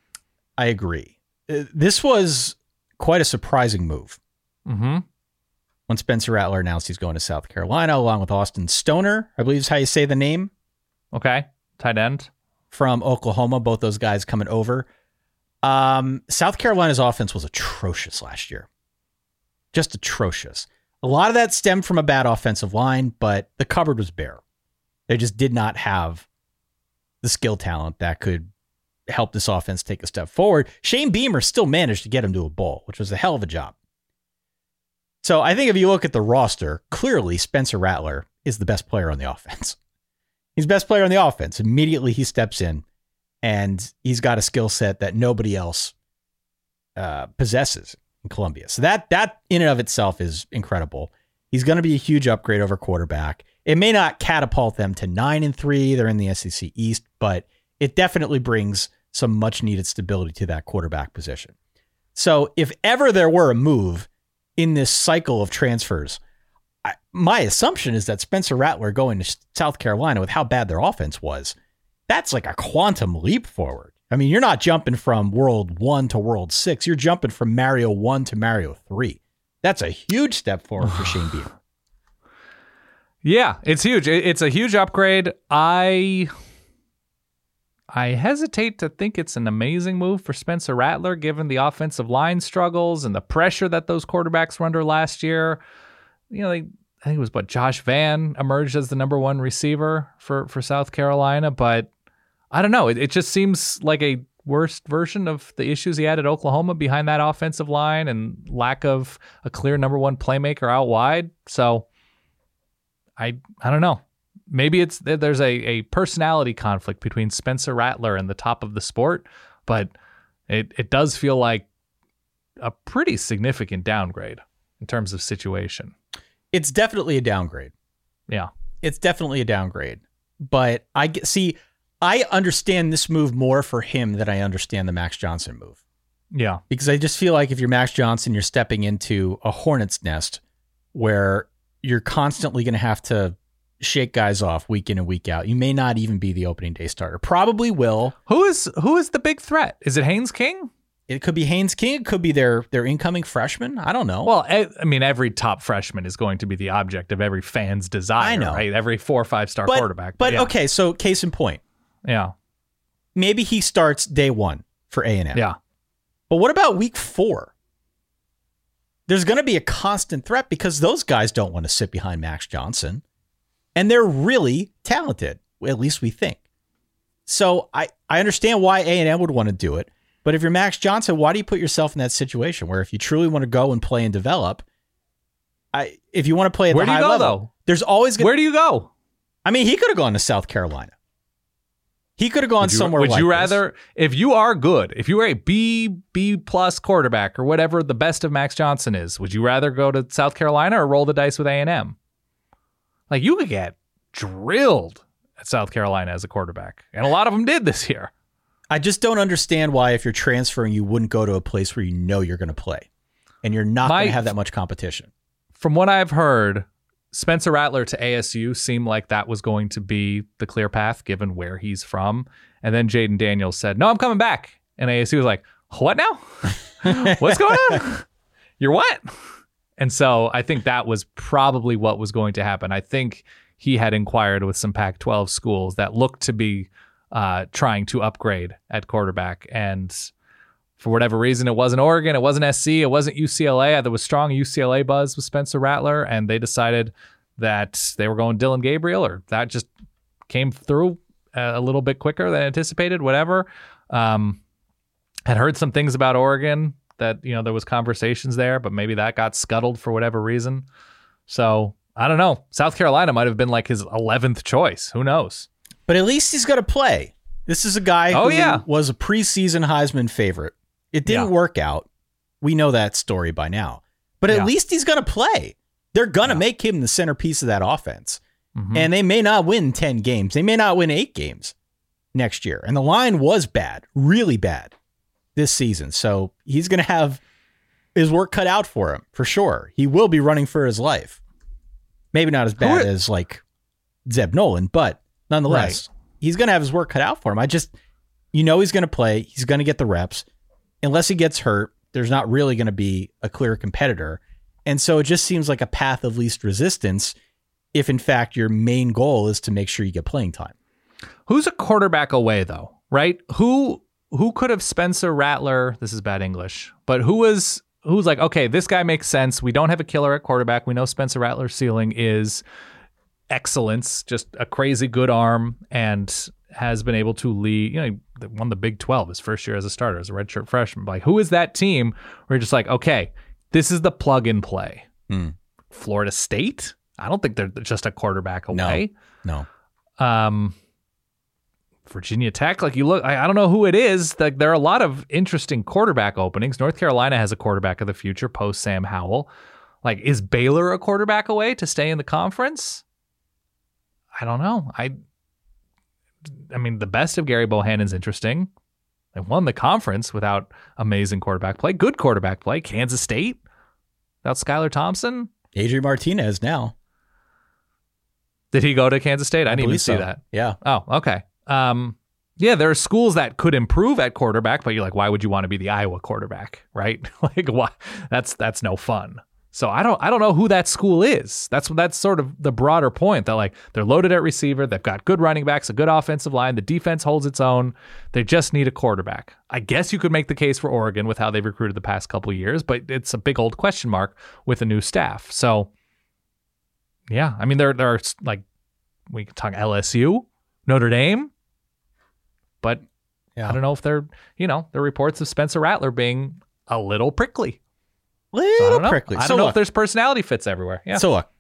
I agree. Uh, This was quite a surprising move. Mm-hmm. When Spencer Rattler announced he's going to South Carolina, along with Austin Stoner, I believe is how you say the name. Okay, tight end. From Oklahoma, both those guys coming over. Um, South Carolina's offense was atrocious last year. Just atrocious. A lot of that stemmed from a bad offensive line, but the cupboard was bare. They just did not have the skill talent that could help this offense take a step forward. Shane Beamer still managed to get him to a bowl, which was a hell of a job. So I think if you look at the roster, clearly Spencer Rattler is the best player on the offense. He's the best player on the offense. Immediately he steps in, and he's got a skill set that nobody else uh, possesses in Columbia. So that that in and of itself is incredible. He's going to be a huge upgrade over quarterback. It may not catapult them to nine and three. They're in the S E C East, but it definitely brings some much needed stability to that quarterback position. So if ever there were a move in this cycle of transfers, I, my assumption is that Spencer Rattler going to South Carolina with how bad their offense was, that's like a quantum leap forward. I mean, you're not jumping from World one to World six. You're jumping from Mario one to Mario three. That's a huge step forward for Shane Beamer. Yeah, it's huge. It's a huge upgrade. I I hesitate to think it's an amazing move for Spencer Rattler, given the offensive line struggles and the pressure that those quarterbacks were under last year. You know, they, I think it was what Josh Vann emerged as the number one receiver for, for South Carolina, but I don't know. It, it just seems like a worse version of the issues he had at Oklahoma behind that offensive line and lack of a clear number one playmaker out wide. So I I don't know. Maybe it's there's a, a personality conflict between Spencer Rattler and the top of the sport, but it, it does feel like a pretty significant downgrade in terms of situation. It's definitely a downgrade. Yeah. It's definitely a downgrade. But I get, see, I understand this move more for him than I understand the Max Johnson move. Yeah. Because I just feel like if you're Max Johnson, you're stepping into a hornet's nest where you're constantly going to have to shake guys off week in and week out. You may not even be the opening day starter. Probably will. Who is who is the big threat? Is it Haynes King? It could be Haynes King. It could be their their incoming freshman. I don't know. Well, I, I mean, every top freshman is going to be the object of every fan's desire. I know. Right? Every four or five star but, quarterback. But, but yeah. okay, so case in point. Yeah. Maybe he starts day one for A and M. Yeah. But what about week four? There's going to be a constant threat because those guys don't want to sit behind Max Johnson. And they're really talented, at least we think. So I, I understand why A and M would want to do it. But if you're Max Johnson, why do you put yourself in that situation where if you truly want to go and play and develop, I if you want to play at Where the do you high go, level, though? there's always gonna, Where do you go? I mean, he could have gone to South Carolina. He could have gone would you, somewhere would like you rather, this. if you are good, if you are a B, B plus quarterback or whatever the best of Max Johnson is, would you rather go to South Carolina or roll the dice with A and M? Like, you could get drilled at South Carolina as a quarterback. And a lot of them did this year. I just don't understand why, if you're transferring, you wouldn't go to a place where you know you're going to play and you're not going to have that much competition. From what I've heard, Spencer Rattler to A S U seemed like that was going to be the clear path given where he's from. And then Jaden Daniels said, no, I'm coming back. And A S U was like, what now? What's going on? You're what? And so I think that was probably what was going to happen. I think he had inquired with some Pac twelve schools that looked to be uh, trying to upgrade at quarterback. And for whatever reason, it wasn't Oregon, it wasn't S C, it wasn't U C L A. There was strong U C L A buzz with Spencer Rattler, and they decided that they were going Dylan Gabriel, or that just came through a little bit quicker than anticipated, whatever. Um, had heard some things about Oregon that, you know, there was conversations there, but maybe that got scuttled for whatever reason. So I don't know. South Carolina might have been like his eleventh choice. Who knows? But at least he's going to play. This is a guy oh, who yeah. was a preseason Heisman favorite. It didn't Yeah. work out. We know that story by now. But at Yeah. least he's going to play. They're going to Yeah. make him the centerpiece of that offense. Mhm. And they may not win ten games. They may not win eight games next year. And the line was bad, really bad this season. So he's going to have his work cut out for him, for sure. He will be running for his life. Maybe not as bad are- as like Zeb Nolan, but nonetheless, he's going to have his work cut out for him. I just, you know, he's going to play. He's going to get the reps. Unless he gets hurt, there's not really going to be a clear competitor. And so it just seems like a path of least resistance if, in fact, your main goal is to make sure you get playing time. Who's a quarterback away, though, right? Who who could have Spencer Rattler? This is bad English, but who was who's like, okay, this guy makes sense. We don't have a killer at quarterback. We know Spencer Rattler's ceiling is excellence, just a crazy good arm, and has been able to lead. You know, he won the Big twelve his first year as a starter, as a redshirt freshman. Like, who is that team where you're just like, okay, this is the plug and play? Hmm. Florida State? I don't think they're just a quarterback away. No. Um, Virginia Tech, like you look, I, I don't know who it is. Like, there are a lot of interesting quarterback openings. North Carolina has a quarterback of the future post Sam Howell. Like, is Baylor a quarterback away to stay in the conference? I don't know. I, I mean, the best of Gary Bohannon's interesting. They won the conference without amazing quarterback play. Good quarterback play. Kansas State without Skylar Thompson. Adrian Martinez now. Did he go to Kansas State? I, I didn't even believe see so. that. Yeah. Oh, okay. Um, yeah, there are schools that could improve at quarterback, but you're like, why would you want to be the Iowa quarterback, right? Like, why? That's that's no fun. So I don't I don't know who that school is. That's that's sort of the broader point, that like they're loaded at receiver, they've got good running backs, a good offensive line, the defense holds its own. They just need a quarterback. I guess you could make the case for Oregon with how they've recruited the past couple of years, but it's a big old question mark with a new staff. So yeah, I mean there there are like we can talk L S U, Notre Dame, but Yeah. I don't know if they're, you know, there are reports of Spencer Rattler being a little prickly. Little So I don't know. prickly. I don't So know look, if there's personality fits everywhere. Yeah. So look,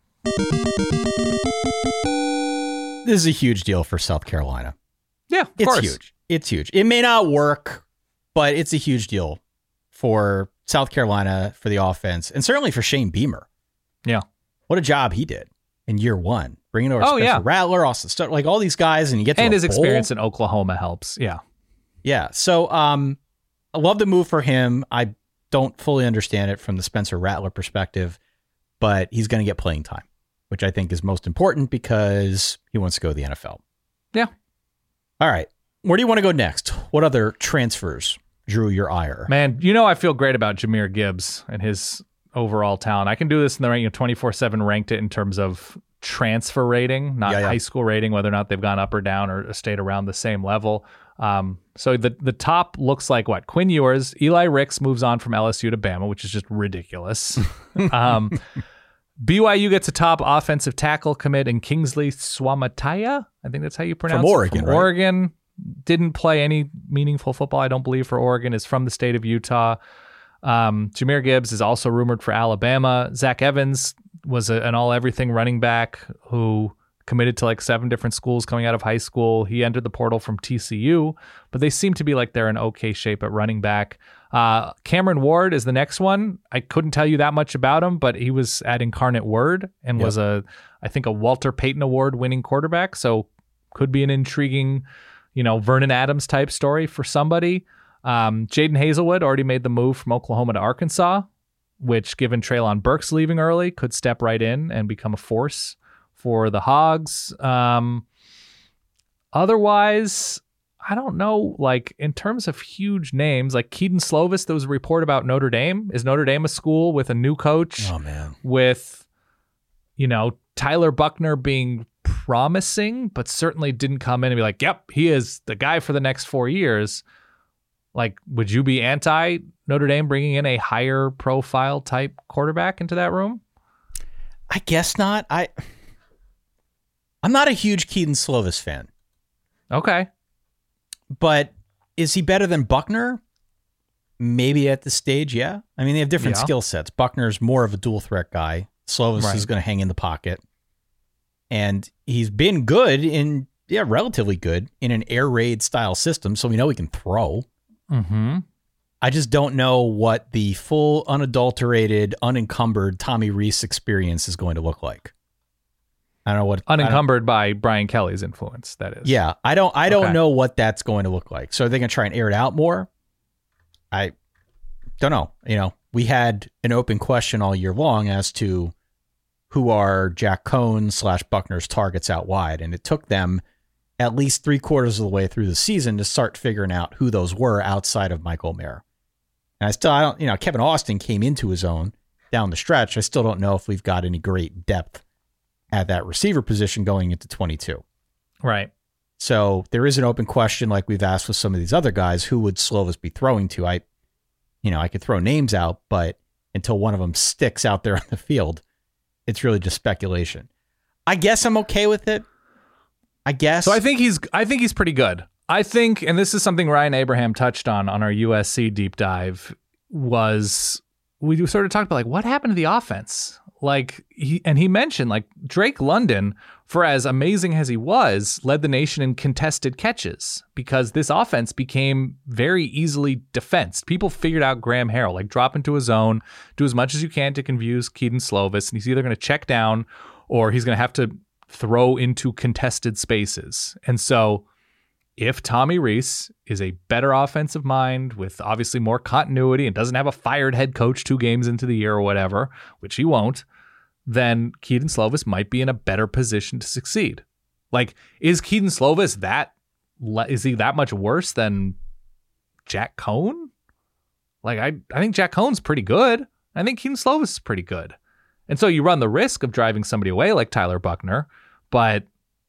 this is a huge deal for South Carolina. yeah, of It's course. huge. It's huge. It may not work, but it's a huge deal for South Carolina, for the offense, and certainly for Shane Beamer. Yeah. What a job he did in year one. Bringing over Oh, Spencer yeah. Rattler, Austin Stutt, like all these guys, and you get to And a his bowl. experience in Oklahoma helps. Yeah. Yeah. So um, I love the move for him. I don't fully understand it from the Spencer Rattler perspective, but he's going to get playing time, which I think is most important because he wants to go to the N F L. Yeah. All right. Where do you want to go next? What other transfers drew your ire? Man, you know I feel great about Jahmyr Gibbs and his overall talent. I can do this in the ranking of twenty-four seven ranked it in terms of transfer rating, not Yeah, yeah. high school rating, whether or not they've gone up or down or stayed around the same level. Um, so the the top looks like what? Quinn Ewers, Eli Ricks moves on from L S U to Bama, which is just ridiculous. um, B Y U gets a top offensive tackle commit in Kingsley Swamataya. I think that's how you pronounce From it. Oregon, From right? Oregon. didn't play any meaningful football, I don't believe, for Oregon, is from the state of Utah. Um, Jahmyr Gibbs is also rumored for Alabama. Zach Evans was a, an all-everything running back who committed to like seven different schools coming out of high school. He entered the portal from T C U, but they seem to be like they're in okay shape at running back. Uh, Cameron Ward is the next one. I couldn't tell you that much about him, but he was at Incarnate Word and yep. was a, I think, a Walter Payton Award winning quarterback. So could be an intriguing, you know, Vernon Adams type story for somebody. Um, Jaden Hazelwood already made the move from Oklahoma to Arkansas, which, given Treylon Burks leaving early, could step right in and become a force for the Hogs. Um, otherwise, I don't know, like in terms of huge names, like Keaton Slovis, there was a report about Notre Dame. Is Notre Dame a school with a new coach? Oh, man. With, you know, Tyler Buchner being promising, but certainly didn't come in and be like, yep, he is the guy for the next four years. Like, would you be anti Notre Dame bringing in a higher profile type quarterback into that room? I guess not. I, I'm not a huge Keaton Slovis fan. Okay. But is he better than Buchner? Maybe at this stage, yeah. I mean, they have different Yeah. skill sets. Buckner's more of a dual threat guy. Slovis Right. is going to hang in the pocket. And he's been good in, yeah, relatively good in an air raid style system, so we know he can throw. Mm-hmm. I just don't know what the full, unadulterated, unencumbered Tommy Rees experience is going to look like. I don't know what Unencumbered by Brian Kelly's influence, that is. Yeah, I don't. I don't Okay. know what that's going to look like. So are they going to try and air it out more? I don't know. You know, we had an open question all year long as to who are Jack Cohn slash Buckner's targets out wide, and it took them at least three quarters of the way through the season to start figuring out who those were outside of Michael Mayer. And I still, I don't, you know, Kevin Austin came into his own down the stretch. I still don't know if we've got any great depth at that receiver position going into twenty-two. Right. So there is an open question, like we've asked with some of these other guys, who would Slovis be throwing to? I, you know, I could throw names out, but until one of them sticks out there on the field, it's really just speculation. I guess I'm okay with it. I guess. So I think he's I think he's pretty good. I think, and this is something Ryan Abraham touched on on our U S C deep dive, was we sort of talked about like what happened to the offense. Like he and he mentioned like Drake London, for as amazing as he was, led the nation in contested catches because this offense became very easily defensed. People figured out Graham Harrell, like drop into a zone, do as much as you can to confuse Keaton Slovis, and he's either going to check down or he's going to have to throw into contested spaces. And so if Tommy Rees is a better offensive mind with obviously more continuity and doesn't have a fired head coach two games into the year or whatever, which he won't, then Keaton Slovis might be in a better position to succeed. Like, is Keaton Slovis that, is he that much worse than Jack Cohn? Like, I, I think Jack Cohn's pretty good. I think Keaton Slovis is pretty good. And so you run the risk of driving somebody away like Tyler Buchner, but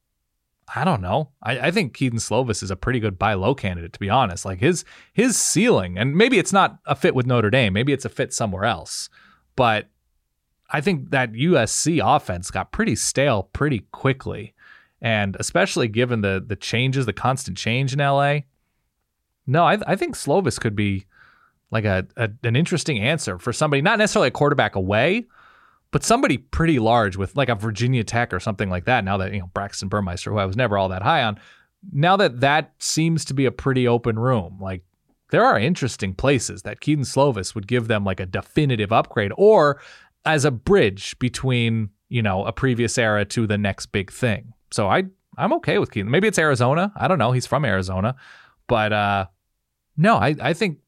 I don't know. I, I think Keaton Slovis is a pretty good buy low candidate, to be honest. Like his his ceiling, and maybe it's not a fit with Notre Dame, maybe it's a fit somewhere else, but I think that U S C offense got pretty stale pretty quickly, and especially given the the changes, the constant change in L A. No, I I think Slovis could be like a, a an interesting answer for somebody, not necessarily a quarterback away, but somebody pretty large with like a Virginia Tech or something like that. Now that, you know, Braxton Burmeister, who I was never all that high on, now that that seems to be a pretty open room, like there are interesting places that Keaton Slovis would give them like a definitive upgrade or as a bridge between, you know, a previous era to the next big thing. So I, I'm okay with Keaton. Maybe it's Arizona. I don't know. He's from Arizona, but uh, no, I, I think,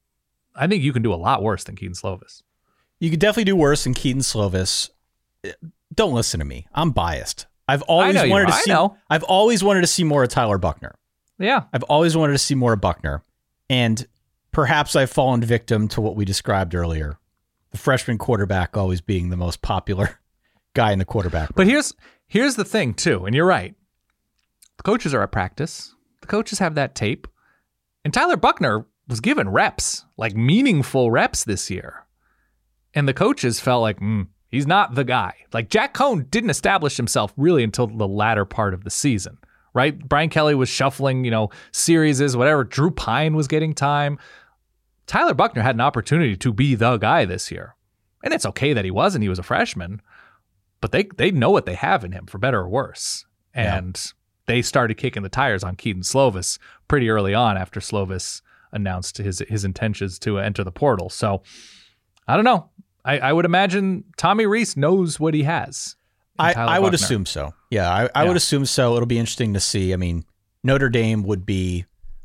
I think you can do a lot worse than Keaton Slovis. You could definitely do worse than Keaton Slovis. Don't listen to me. I'm biased. I've always I know wanted you to are. see. I know. I've always wanted to see more of Tyler Buchner. Yeah, I've always wanted to see more of Buchner, and perhaps I've fallen victim to what we described earlier: the freshman quarterback always being the most popular guy in the quarterback room. But here's here's the thing too, and you're right. The coaches are at practice. The coaches have that tape, and Tyler Buchner was given reps, like meaningful reps this year. And the coaches felt like, mm, he's not the guy. Like Jack Cohn didn't establish himself really until the latter part of the season, right? Brian Kelly was shuffling, you know, series, whatever. Drew Pine was getting time. Tyler Buchner had an opportunity to be the guy this year. And it's okay that he wasn't. He was a freshman. But they they know what they have in him, for better or worse. And yeah. they started kicking the tires on Keaton Slovis pretty early on after Slovis announced his his intentions to enter the portal. So, I don't know. I, I would imagine Tommy Rees knows what he has. I, I would assume so. Yeah, I, I yeah. would assume so. It'll be interesting to see. I mean, Notre Dame would be,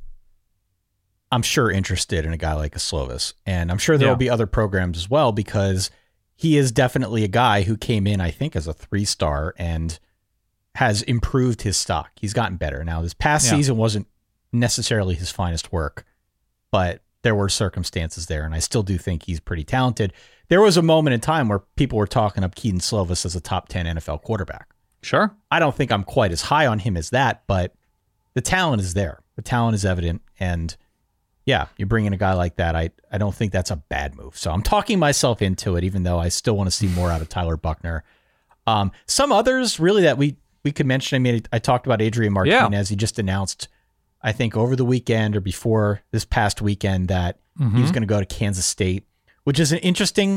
I'm sure, interested in a guy like a Slovis. And I'm sure there will yeah. be other programs as well, because he is definitely a guy who came in, I think, as a three-star and has improved his stock. He's gotten better. Now, this past yeah. season wasn't necessarily his finest work, but there were circumstances there, and I still do think he's pretty talented. There was a moment in time where people were talking up Keaton Slovis as a top ten N F L quarterback. Sure. I don't think I'm quite as high on him as that, but the talent is there. The talent is evident, and yeah, you bring in a guy like that, I, I don't think that's a bad move. So I'm talking myself into it, even though I still want to see more out of Tyler Buchner. Um, some others really that we, we could mention, I mean, I talked about Adrian Martinez. Yeah. He just announced, I think over the weekend or before this past weekend, that mm-hmm. he was going to go to Kansas State, which is an interesting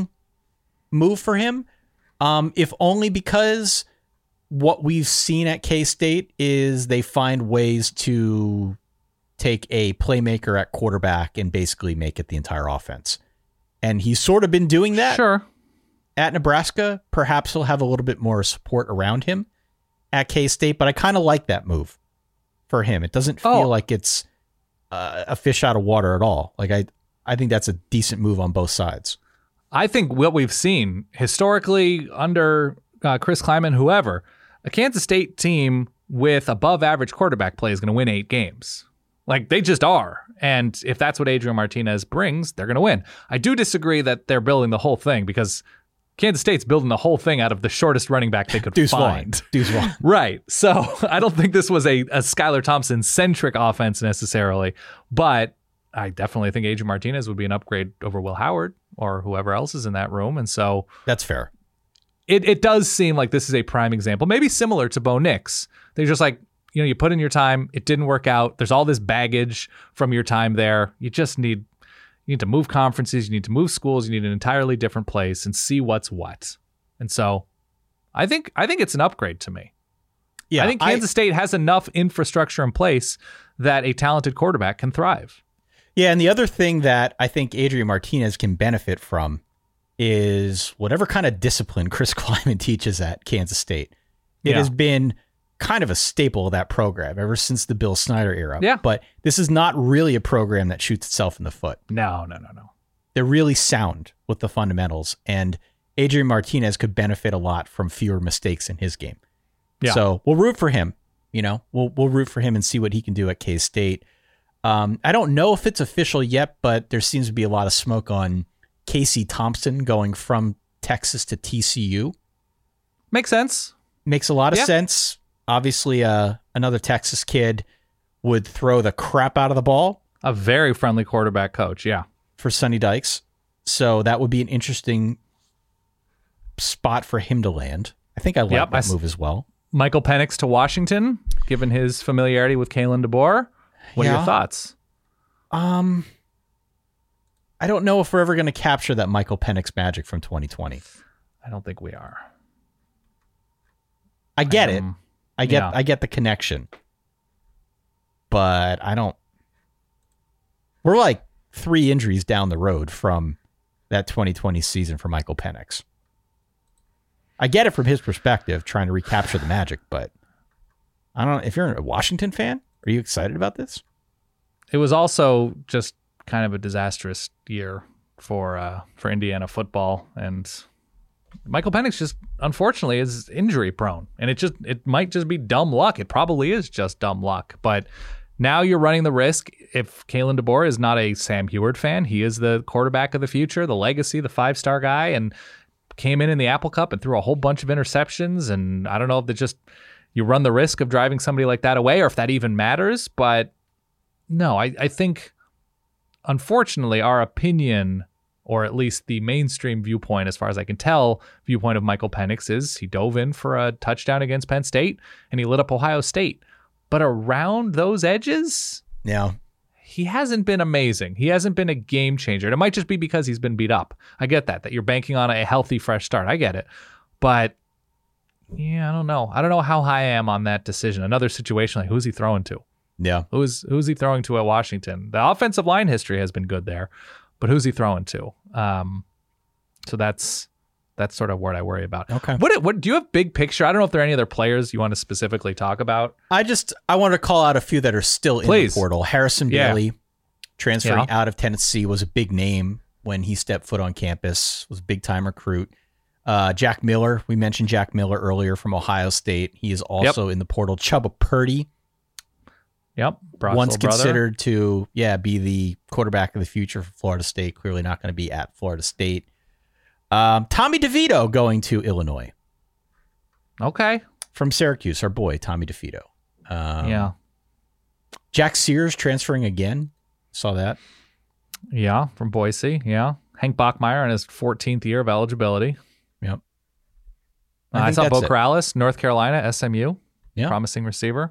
move for him, um, if only because what we've seen at K-State is they find ways to take a playmaker at quarterback and basically make it the entire offense. And he's sort of been doing that. Sure. At Nebraska, perhaps he'll have a little bit more support around him at K-State, but I kind of like that move for him. It doesn't feel oh. like it's uh, a fish out of water at all. Like I, I think that's a decent move on both sides. I think what we've seen historically under uh, Chris Klieman, whoever, a Kansas State team with above average quarterback play is going to win eight games. Like they just are. And if that's what Adrian Martinez brings, they're going to win. I do disagree that they're building the whole thing, because Kansas State's building the whole thing out of the shortest running back they could Deuce find. Vaughn. Deuce Vaughn. Right. So I don't think this was a, a Skylar Thompson-centric offense necessarily, but I definitely think Adrian Martinez would be an upgrade over Will Howard or whoever else is in that room. And so that's fair. It it does seem like this is a prime example, maybe similar to Bo Nix. They're just like, you know, you put in your time, it didn't work out. There's all this baggage from your time there. You just need you need to move conferences, you need to move schools, you need an entirely different place and see what's what. And so I think I think it's an upgrade to me. Yeah, I think Kansas I, State has enough infrastructure in place that a talented quarterback can thrive. Yeah, and the other thing that I think Adrian Martinez can benefit from is whatever kind of discipline Chris Klieman teaches at Kansas State. It yeah. has been kind of a staple of that program ever since the Bill Snyder era. Yeah. But this is not really a program that shoots itself in the foot. No, no, no, no. They're really sound with the fundamentals, and Adrian Martinez could benefit a lot from fewer mistakes in his game. Yeah. So we'll root for him. You know, we'll we'll root for him and see what he can do at K-State. Um, I don't know if it's official yet, but there seems to be a lot of smoke on Casey Thompson going from Texas to T C U. Makes sense. Makes a lot of yeah. sense. Obviously, uh, another Texas kid would throw the crap out of the ball. A very friendly quarterback coach, yeah. For Sonny Dykes. So that would be an interesting spot for him to land. I think I like yep, that I move as well. Michael Penix to Washington, given his familiarity with Kalen DeBoer. What yeah. are your thoughts? Um, I don't know if we're ever going to capture that Michael Penix magic from twenty twenty. I don't think we are. I get um, it. I get yeah. I get the connection. But I don't. We're like three injuries down the road from that twenty twenty season for Michael Penix. I get it from his perspective, trying to recapture the magic, but I don't know. If you're a Washington fan, are you excited about this? It was also just kind of a disastrous year for uh, for Indiana football, and Michael Penix just unfortunately is injury prone, and it just it might just be dumb luck. It probably is just dumb luck, but now you're running the risk. If Kalen DeBoer is not a Sam Heward fan, he is the quarterback of the future, the legacy, the five star guy, and came in in the Apple Cup and threw a whole bunch of interceptions. And I don't know if they just you run the risk of driving somebody like that away, or if that even matters. But no, I, I think, unfortunately, our opinion, or at least the mainstream viewpoint, as far as I can tell, viewpoint of Michael Penix is he dove in for a touchdown against Penn State and he lit up Ohio State. But around those edges, yeah, he hasn't been amazing. He hasn't been a game changer. And it might just be because he's been beat up. I get that, that you're banking on a healthy, fresh start. I get it. But yeah, I don't know. I don't know how high I am on that decision. Another situation, like who's he throwing to? Yeah. Who's who's he throwing to at Washington? The offensive line history has been good there, but who's he throwing to? Um, so that's that's sort of what I worry about. Okay. What what do you have big picture? I don't know if there are any other players you want to specifically talk about. I just I want to call out a few that are still Please. in the portal. Harrison Yeah. Bailey, transferring Yeah. out of Tennessee, was a big name when he stepped foot on campus. Was a big time recruit. Uh, Jack Miller, we mentioned Jack Miller earlier from Ohio State. He is also Yep. in the portal. Chubba Purdy, Yep. Brock's once little brother. considered to yeah be the quarterback of the future for Florida State. Clearly not going to be at Florida State. Um, Tommy DeVito going to Illinois Okay. from Syracuse. Our boy Tommy DeVito. Um, yeah. Jack Sears transferring again. Saw that. Yeah. From Boise. Yeah. Hank Bachmeier in his fourteenth year of eligibility. Yep. Uh, I, think saw that's Bo it. Corrales, North Carolina, S M U. Yeah. Promising receiver.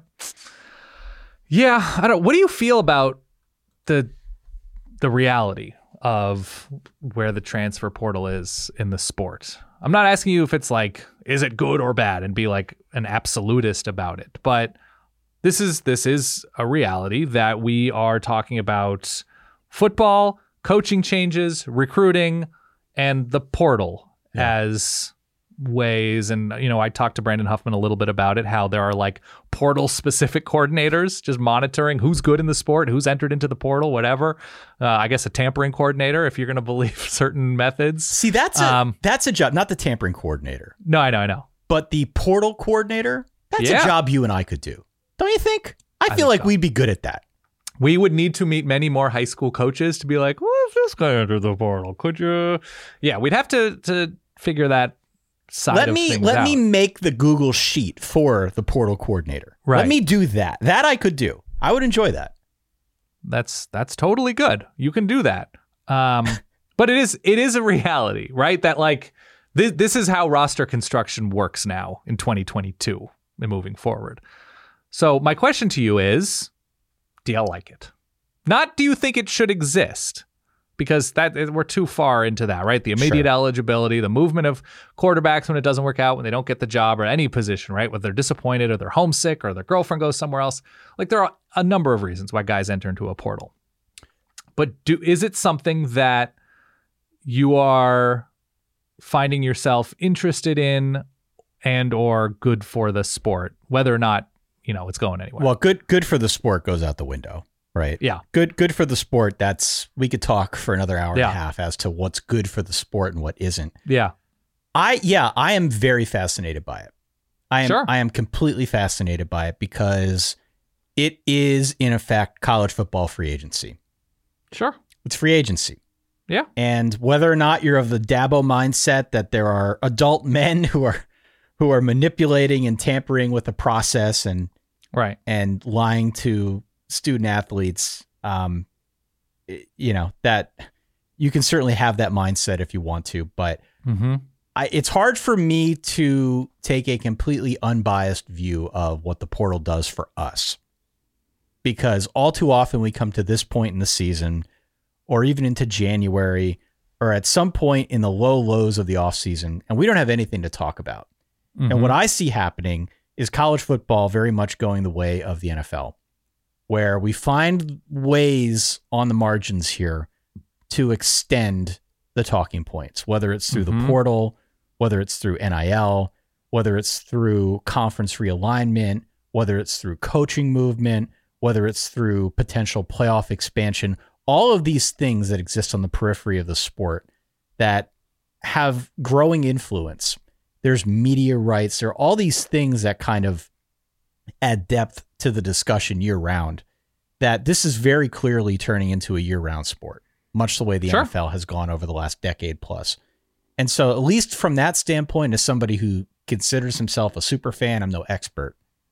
Yeah, I don't. What do you feel about the the reality of where the transfer portal is in the sport? I'm not asking you if it's like, is it good or bad, and be like an absolutist about it. But this is this is a reality that we are talking about: football, coaching changes, recruiting, and the portal Yeah. as ways. And, you know, I talked to Brandon Huffman a little bit about it, how there are like portal specific coordinators just monitoring who's good in the sport, who's entered into the portal, whatever. Uh, I guess a tampering coordinator, if you're going to believe certain methods. See, that's a, Um, that's a job, not the tampering coordinator, No, I know, I know. but the portal coordinator. That's Yeah. a job you and I could do. Don't you think? I, I feel think like so. we'd be good at that. We would need to meet many more high school coaches to be like, what if this guy entered the portal? Could you? Yeah, we'd have to to figure that side Let of me things let out. me make the Google sheet for the portal coordinator. Right. Let me do that. That I could do. I would enjoy that. That's that's totally good. You can do that. Um, but it is it is a reality, right? That like this this is how roster construction works now in twenty twenty-two and moving forward. So my question to you is, do you like it? Not do you think it should exist? Because that we're too far into that, right? The immediate Sure. eligibility, the movement of quarterbacks when it doesn't work out, when they don't get the job or any position, right? Whether they're disappointed or they're homesick or their girlfriend goes somewhere else. Like there are a number of reasons why guys enter into a portal. But do is it something that you are finding yourself interested in and or good for the sport, whether or not, you know, it's going anywhere? Well, good good for the sport goes out the window, right? Yeah. Good good for the sport. That's we could talk for another hour Yeah. and a half as to what's good for the sport and what isn't. Yeah. I yeah, I am very fascinated by it. I am Sure. I am completely fascinated by it because it is in effect college football free agency. Sure. It's free agency. Yeah. And whether or not you're of the Dabo mindset that there are adult men who are who are manipulating and tampering with the process and Right. and lying to student athletes, um, i- you know, that you can certainly have that mindset if you want to, but Mm-hmm. I, it's hard for me to take a completely unbiased view of what the portal does for us, because all too often we come to this point in the season or even into January or at some point in the low lows of the offseason, and we don't have anything to talk about. Mm-hmm. And what I see happening is college football very much going the way of the N F L, where we find ways on the margins here to extend the talking points, whether it's through Mhm. the portal, whether it's through N I L, whether it's through conference realignment, whether it's through coaching movement, whether it's through potential playoff expansion, all of these things that exist on the periphery of the sport that have growing influence. There's media rights. There are all these things that kind of add depth to the discussion year round, that this is very clearly turning into a year round sport, much the way the Sure. N F L has gone over the last decade plus. And so at least from that standpoint, as somebody who considers himself a super fan, I'm no expert,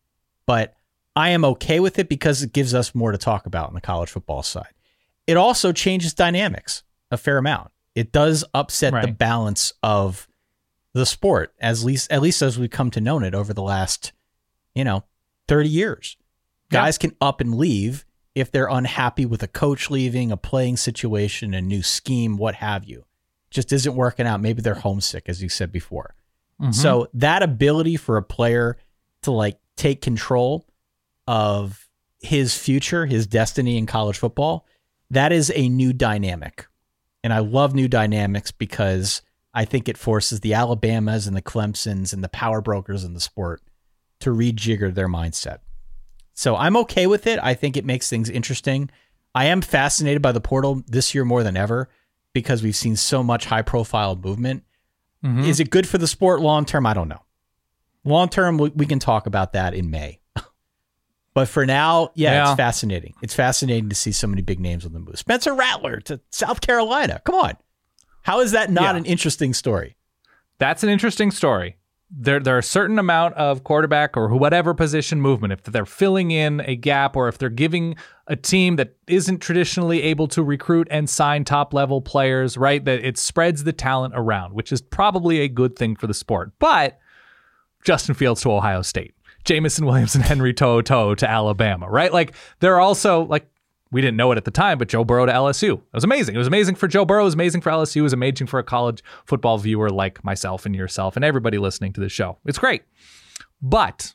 but I am okay with it because it gives us more to talk about on the college football side. It also changes dynamics a fair amount. It does upset the Right. balance of the sport, as least at least as we come to know it over the last, you know, thirty years. Guys yeah. can up and leave if they're unhappy with a coach leaving, a playing situation, a new scheme, what have you. Just isn't working out. Maybe they're homesick, as you said before. Mm-hmm. So that ability for a player to like take control of his future, his destiny in college football, that is a new dynamic. And I love new dynamics because I think it forces the Alabamas and the Clemsons and the power brokers in the sport to rejigger their mindset. So I'm okay with it. I think it makes things interesting. I am fascinated by the portal this year more than ever because we've seen so much high profile movement. Mm-hmm. Is it good for the sport long term? I don't know. Long term, we, we can talk about that in May. But for now, yeah, yeah, it's fascinating. It's fascinating to see so many big names on the move. Spencer Rattler to South Carolina. Come on. How is that not yeah. an interesting story? That's an interesting story. There, there are a certain amount of quarterback or whatever position movement. If they're filling in a gap or if they're giving a team that isn't traditionally able to recruit and sign top level players, right, that it spreads the talent around, which is probably a good thing for the sport. But Justin Fields to Ohio State, Jamison Williams and Henry To'oTo'o to Alabama, right? Like there are also like, we didn't know it at the time, but Joe Burrow to L S U. It was amazing. It was amazing for Joe Burrow. It was amazing for L S U. It was amazing for a college football viewer like myself and yourself and everybody listening to the show. It's great. But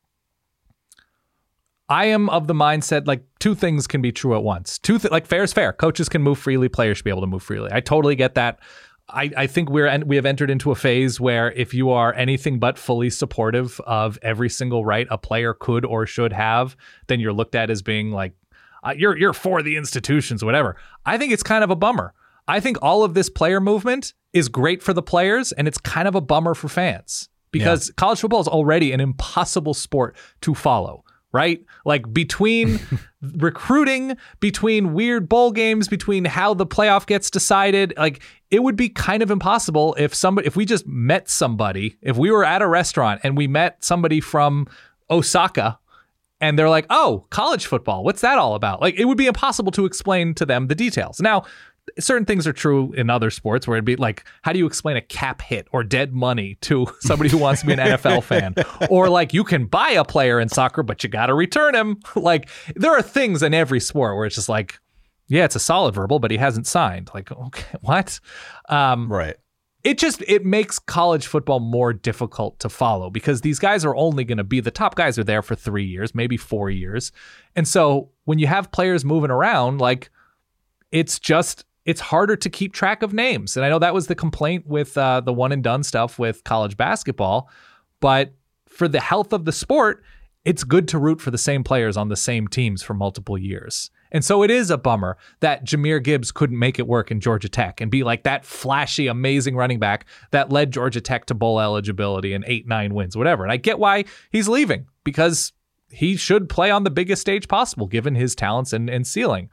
I am of the mindset, like two things can be true at once. Two th- like fair is fair. Coaches can move freely. Players should be able to move freely. I totally get that. I, I think we're en- we have entered into a phase where if you are anything but fully supportive of every single right a player could or should have, then you're looked at as being like, Uh, you're you're for the institutions, whatever. I think it's kind of a bummer. I think all of this player movement is great for the players, and it's kind of a bummer for fans because yeah. college football is already an impossible sport to follow, right? Like between recruiting, between weird bowl games, between how the playoff gets decided, like it would be kind of impossible if somebody, if we just met somebody, if we were at a restaurant and we met somebody from Osaka, and they're like, oh, college football, what's that all about? Like, it would be impossible to explain to them the details. Now, certain things are true in other sports where it'd be like, how do you explain a cap hit or dead money to somebody who wants to be an N F L fan? Or like, you can buy a player in soccer, but you got to return him. Like, there are things in every sport where it's just like, yeah, it's a solid verbal, but he hasn't signed. Like, okay, what? Um, right. It just, it makes college football more difficult to follow because these guys are only going to be, the top guys are there for three years, maybe four years. And so when you have players moving around, like it's just, it's harder to keep track of names. And I know that was the complaint with uh, the one and done stuff with college basketball, but for the health of the sport, it's good to root for the same players on the same teams for multiple years. And so it is a bummer that Jahmyr Gibbs couldn't make it work in Georgia Tech and be like that flashy, amazing running back that led Georgia Tech to bowl eligibility and eight, nine wins, whatever. And I get why he's leaving because he should play on the biggest stage possible given his talents and, and ceiling.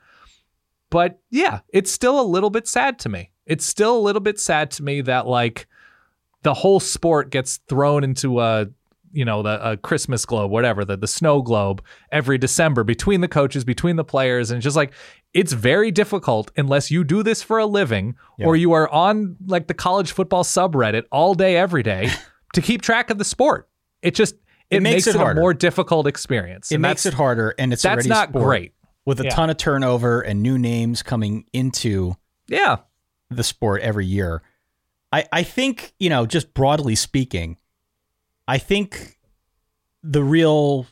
But yeah, it's still a little bit sad to me. It's still a little bit sad to me that like the whole sport gets thrown into a, you know, the a Christmas globe, whatever, the, the snow globe every December between the coaches, between the players. And just like, it's very difficult unless you do this for a living yeah. or you are on like the college football subreddit all day, every day to keep track of the sport. It just, it, it makes, makes it, it a more difficult experience. It and makes it harder. And it's that's already not great with a yeah. ton of turnover and new names coming into yeah the sport every year. I, I think, you know, just broadly speaking, I think the real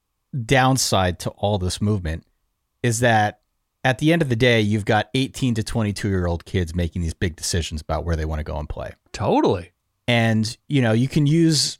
downside to all this movement is that at the end of the day, you've got eighteen to twenty-two year old kids making these big decisions about where they want to go and play. Totally. And, you know, you can use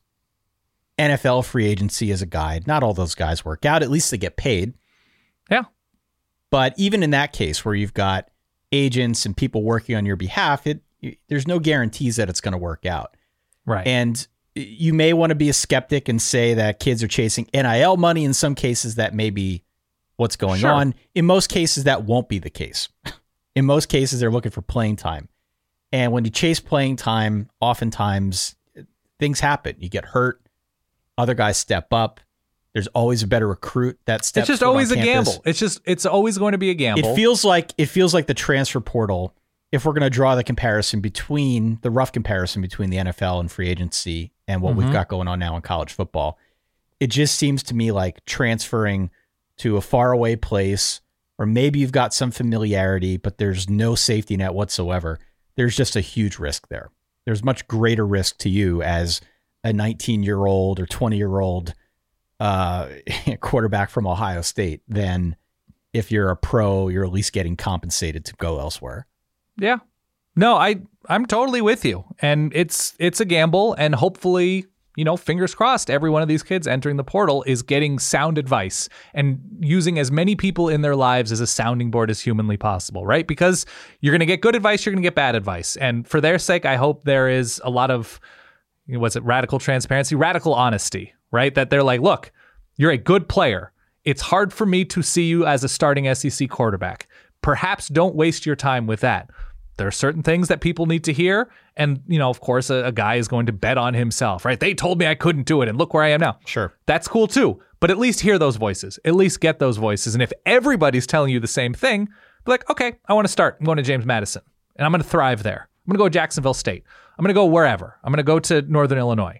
N F L free agency as a guide. Not all those guys work out. At least they get paid. Yeah. But even in that case where you've got agents and people working on your behalf, it there's no guarantees that it's going to work out. Right. And you may want to be a skeptic and say that kids are chasing N I L money. In some cases, that may be what's going sure. on. In most cases, that won't be the case. In most cases, they're looking for playing time. And when you chase playing time, oftentimes things happen. You get hurt. Other guys step up. There's always a better recruit that steps. It's just always a gamble. It's just, it's always going to be a gamble. It feels like, it feels like the transfer portal, if we're going to draw the comparison between the rough comparison between the N F L and free agency and what mm-hmm. we've got going on now in college football, it just seems to me like transferring to a faraway place, or maybe you've got some familiarity, but there's no safety net whatsoever, there's just a huge risk there. There's much greater risk to you as a nineteen-year-old or twenty-year-old uh, quarterback from Ohio State than if you're a pro, you're at least getting compensated to go elsewhere. Yeah. No, I, I'm totally with you. And it's it's a gamble, and hopefully, you know, fingers crossed, every one of these kids entering the portal is getting sound advice and using as many people in their lives as a sounding board as humanly possible, right? Because you're going to get good advice, you're going to get bad advice. And for their sake, I hope there is a lot of, you know, what's it, radical transparency, radical honesty, right? That they're like, look, you're a good player. It's hard for me to see you as a starting S E C quarterback. Perhaps don't waste your time with that. There are certain things that people need to hear. And, you know, of course, a, a guy is going to bet on himself, right? They told me I couldn't do it, and look where I am now. Sure. That's cool too. But at least hear those voices. At least get those voices. And if everybody's telling you the same thing, be like, okay, I want to start. I'm going to James Madison, and I'm going to thrive there. I'm going to go to Jacksonville State. I'm going to go wherever. I'm going to go to Northern Illinois.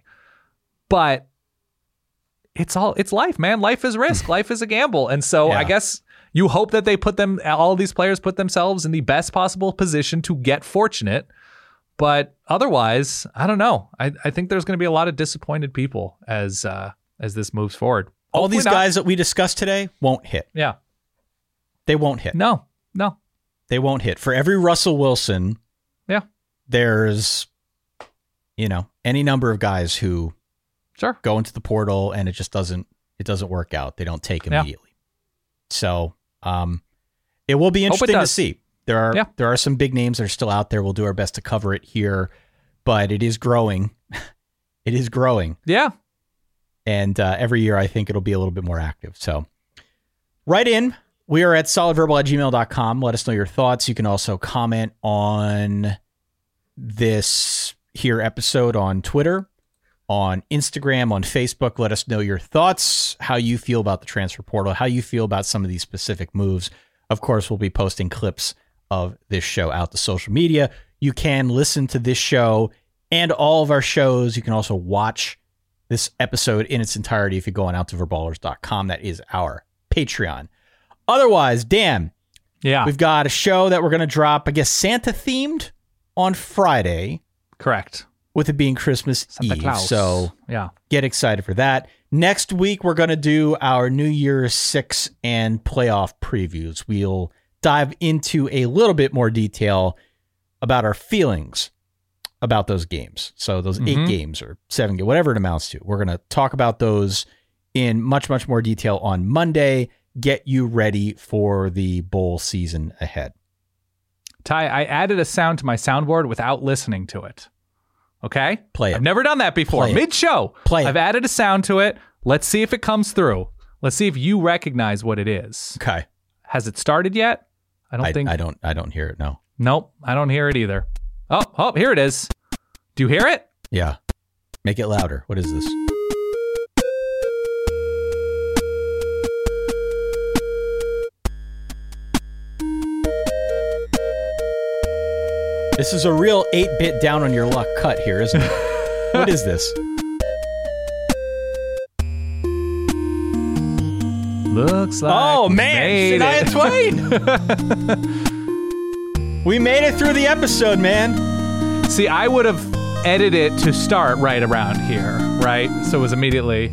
But it's all, it's life, man. Life is risk. Life is a gamble. And so yeah. I guess you hope that they put them, all of these players put themselves in the best possible position to get fortunate. But otherwise, I don't know. I, I think there's going to be a lot of disappointed people as uh, as this moves forward. All Hopefully these not. guys that we discussed today won't hit. Yeah. They won't hit. No, no. They won't hit. For every Russell Wilson, yeah, there's, you know, any number of guys who sure go into the portal and it just doesn't, it doesn't work out. They don't take immediately. Yeah. So um, it will be interesting to see. There are yeah. there are some big names that are still out there. We'll do our best to cover it here, but it is growing. It is growing. Yeah. And uh, every year I think it'll be a little bit more active. So write in. We are at solid verbal at gmail dot com. Let us know your thoughts. You can also comment on this here episode on Twitter, on Instagram, on Facebook. Let us know your thoughts, how you feel about the transfer portal, how you feel about some of these specific moves. Of course, we'll be posting clips of this show out to social media. You can listen to this show and all of our shows. You can also watch this episode in its entirety if you go on out to verballers dot com. That is our Patreon. Otherwise, Dan, yeah, we've got a show that we're going to drop, I guess, Santa themed on Friday. Correct. With it being Christmas Santa Eve. Claus. So yeah, get excited for that. Next week, we're going to do our New Year's Six and playoff previews. We'll dive into a little bit more detail about our feelings about those games. So those mm-hmm. eight games or seven games, whatever it amounts to. We're going to talk about those in much, much more detail on Monday. Get you ready for the bowl season ahead. Ty, I added a sound to my soundboard without listening to it. Okay? Play it. I've never done that before. Play it. Mid-show. Play it. I've added a sound to it. Let's see if it comes through. Let's see if you recognize what it is. Okay. Has it started yet? I don't I, think. I don't. I don't hear it. No. Nope. I don't hear it either. Oh, oh, here it is. Do you hear it? Yeah. Make it louder. What is this? This is a real eight-bit down on your luck cut here, isn't it? What is this? Looks like oh man, Shania Twain. We made it through the episode, man. See, I would have edited it to start right around here, right? So it was immediately.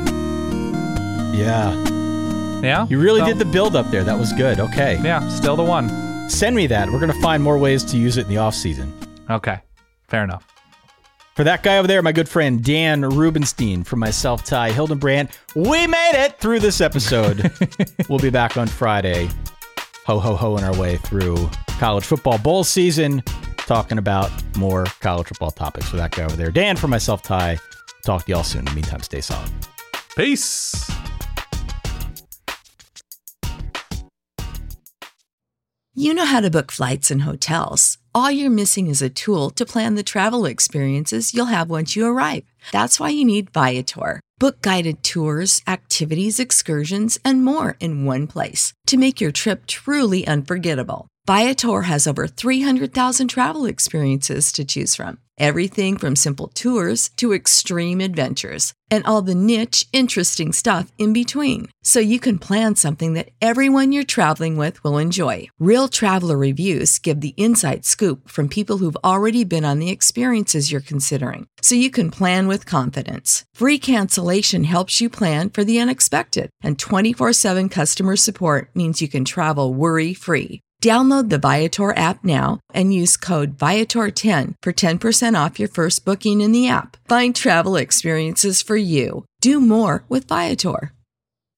Yeah. Yeah. You really so, did the build up there. That was good. Okay. Yeah. Still the one. Send me that. We're going to find more ways to use it in the off season. Okay. Fair enough. For that guy over there, my good friend Dan Rubenstein, from myself, Ty Hildenbrand, we made it through this episode. We'll be back on Friday, ho, ho, hoing our way through college football bowl season, talking about more college football topics. For that guy over there, Dan, for myself, Ty, talk to y'all soon. In the meantime, stay solid. Peace. You know how to book flights and hotels. All you're missing is a tool to plan the travel experiences you'll have once you arrive. That's why you need Viator. Book guided tours, activities, excursions, and more in one place to make your trip truly unforgettable. Viator has over three hundred thousand travel experiences to choose from. Everything from simple tours to extreme adventures, and all the niche, interesting stuff in between. So you can plan something that everyone you're traveling with will enjoy. Real traveler reviews give the inside scoop from people who've already been on the experiences you're considering. So you can plan with confidence. Free cancellation helps you plan for the unexpected. And twenty-four seven customer support means you can travel worry-free. Download the Viator app now and use code Viator ten for ten percent off your first booking in the app. Find travel experiences for you. Do more with Viator.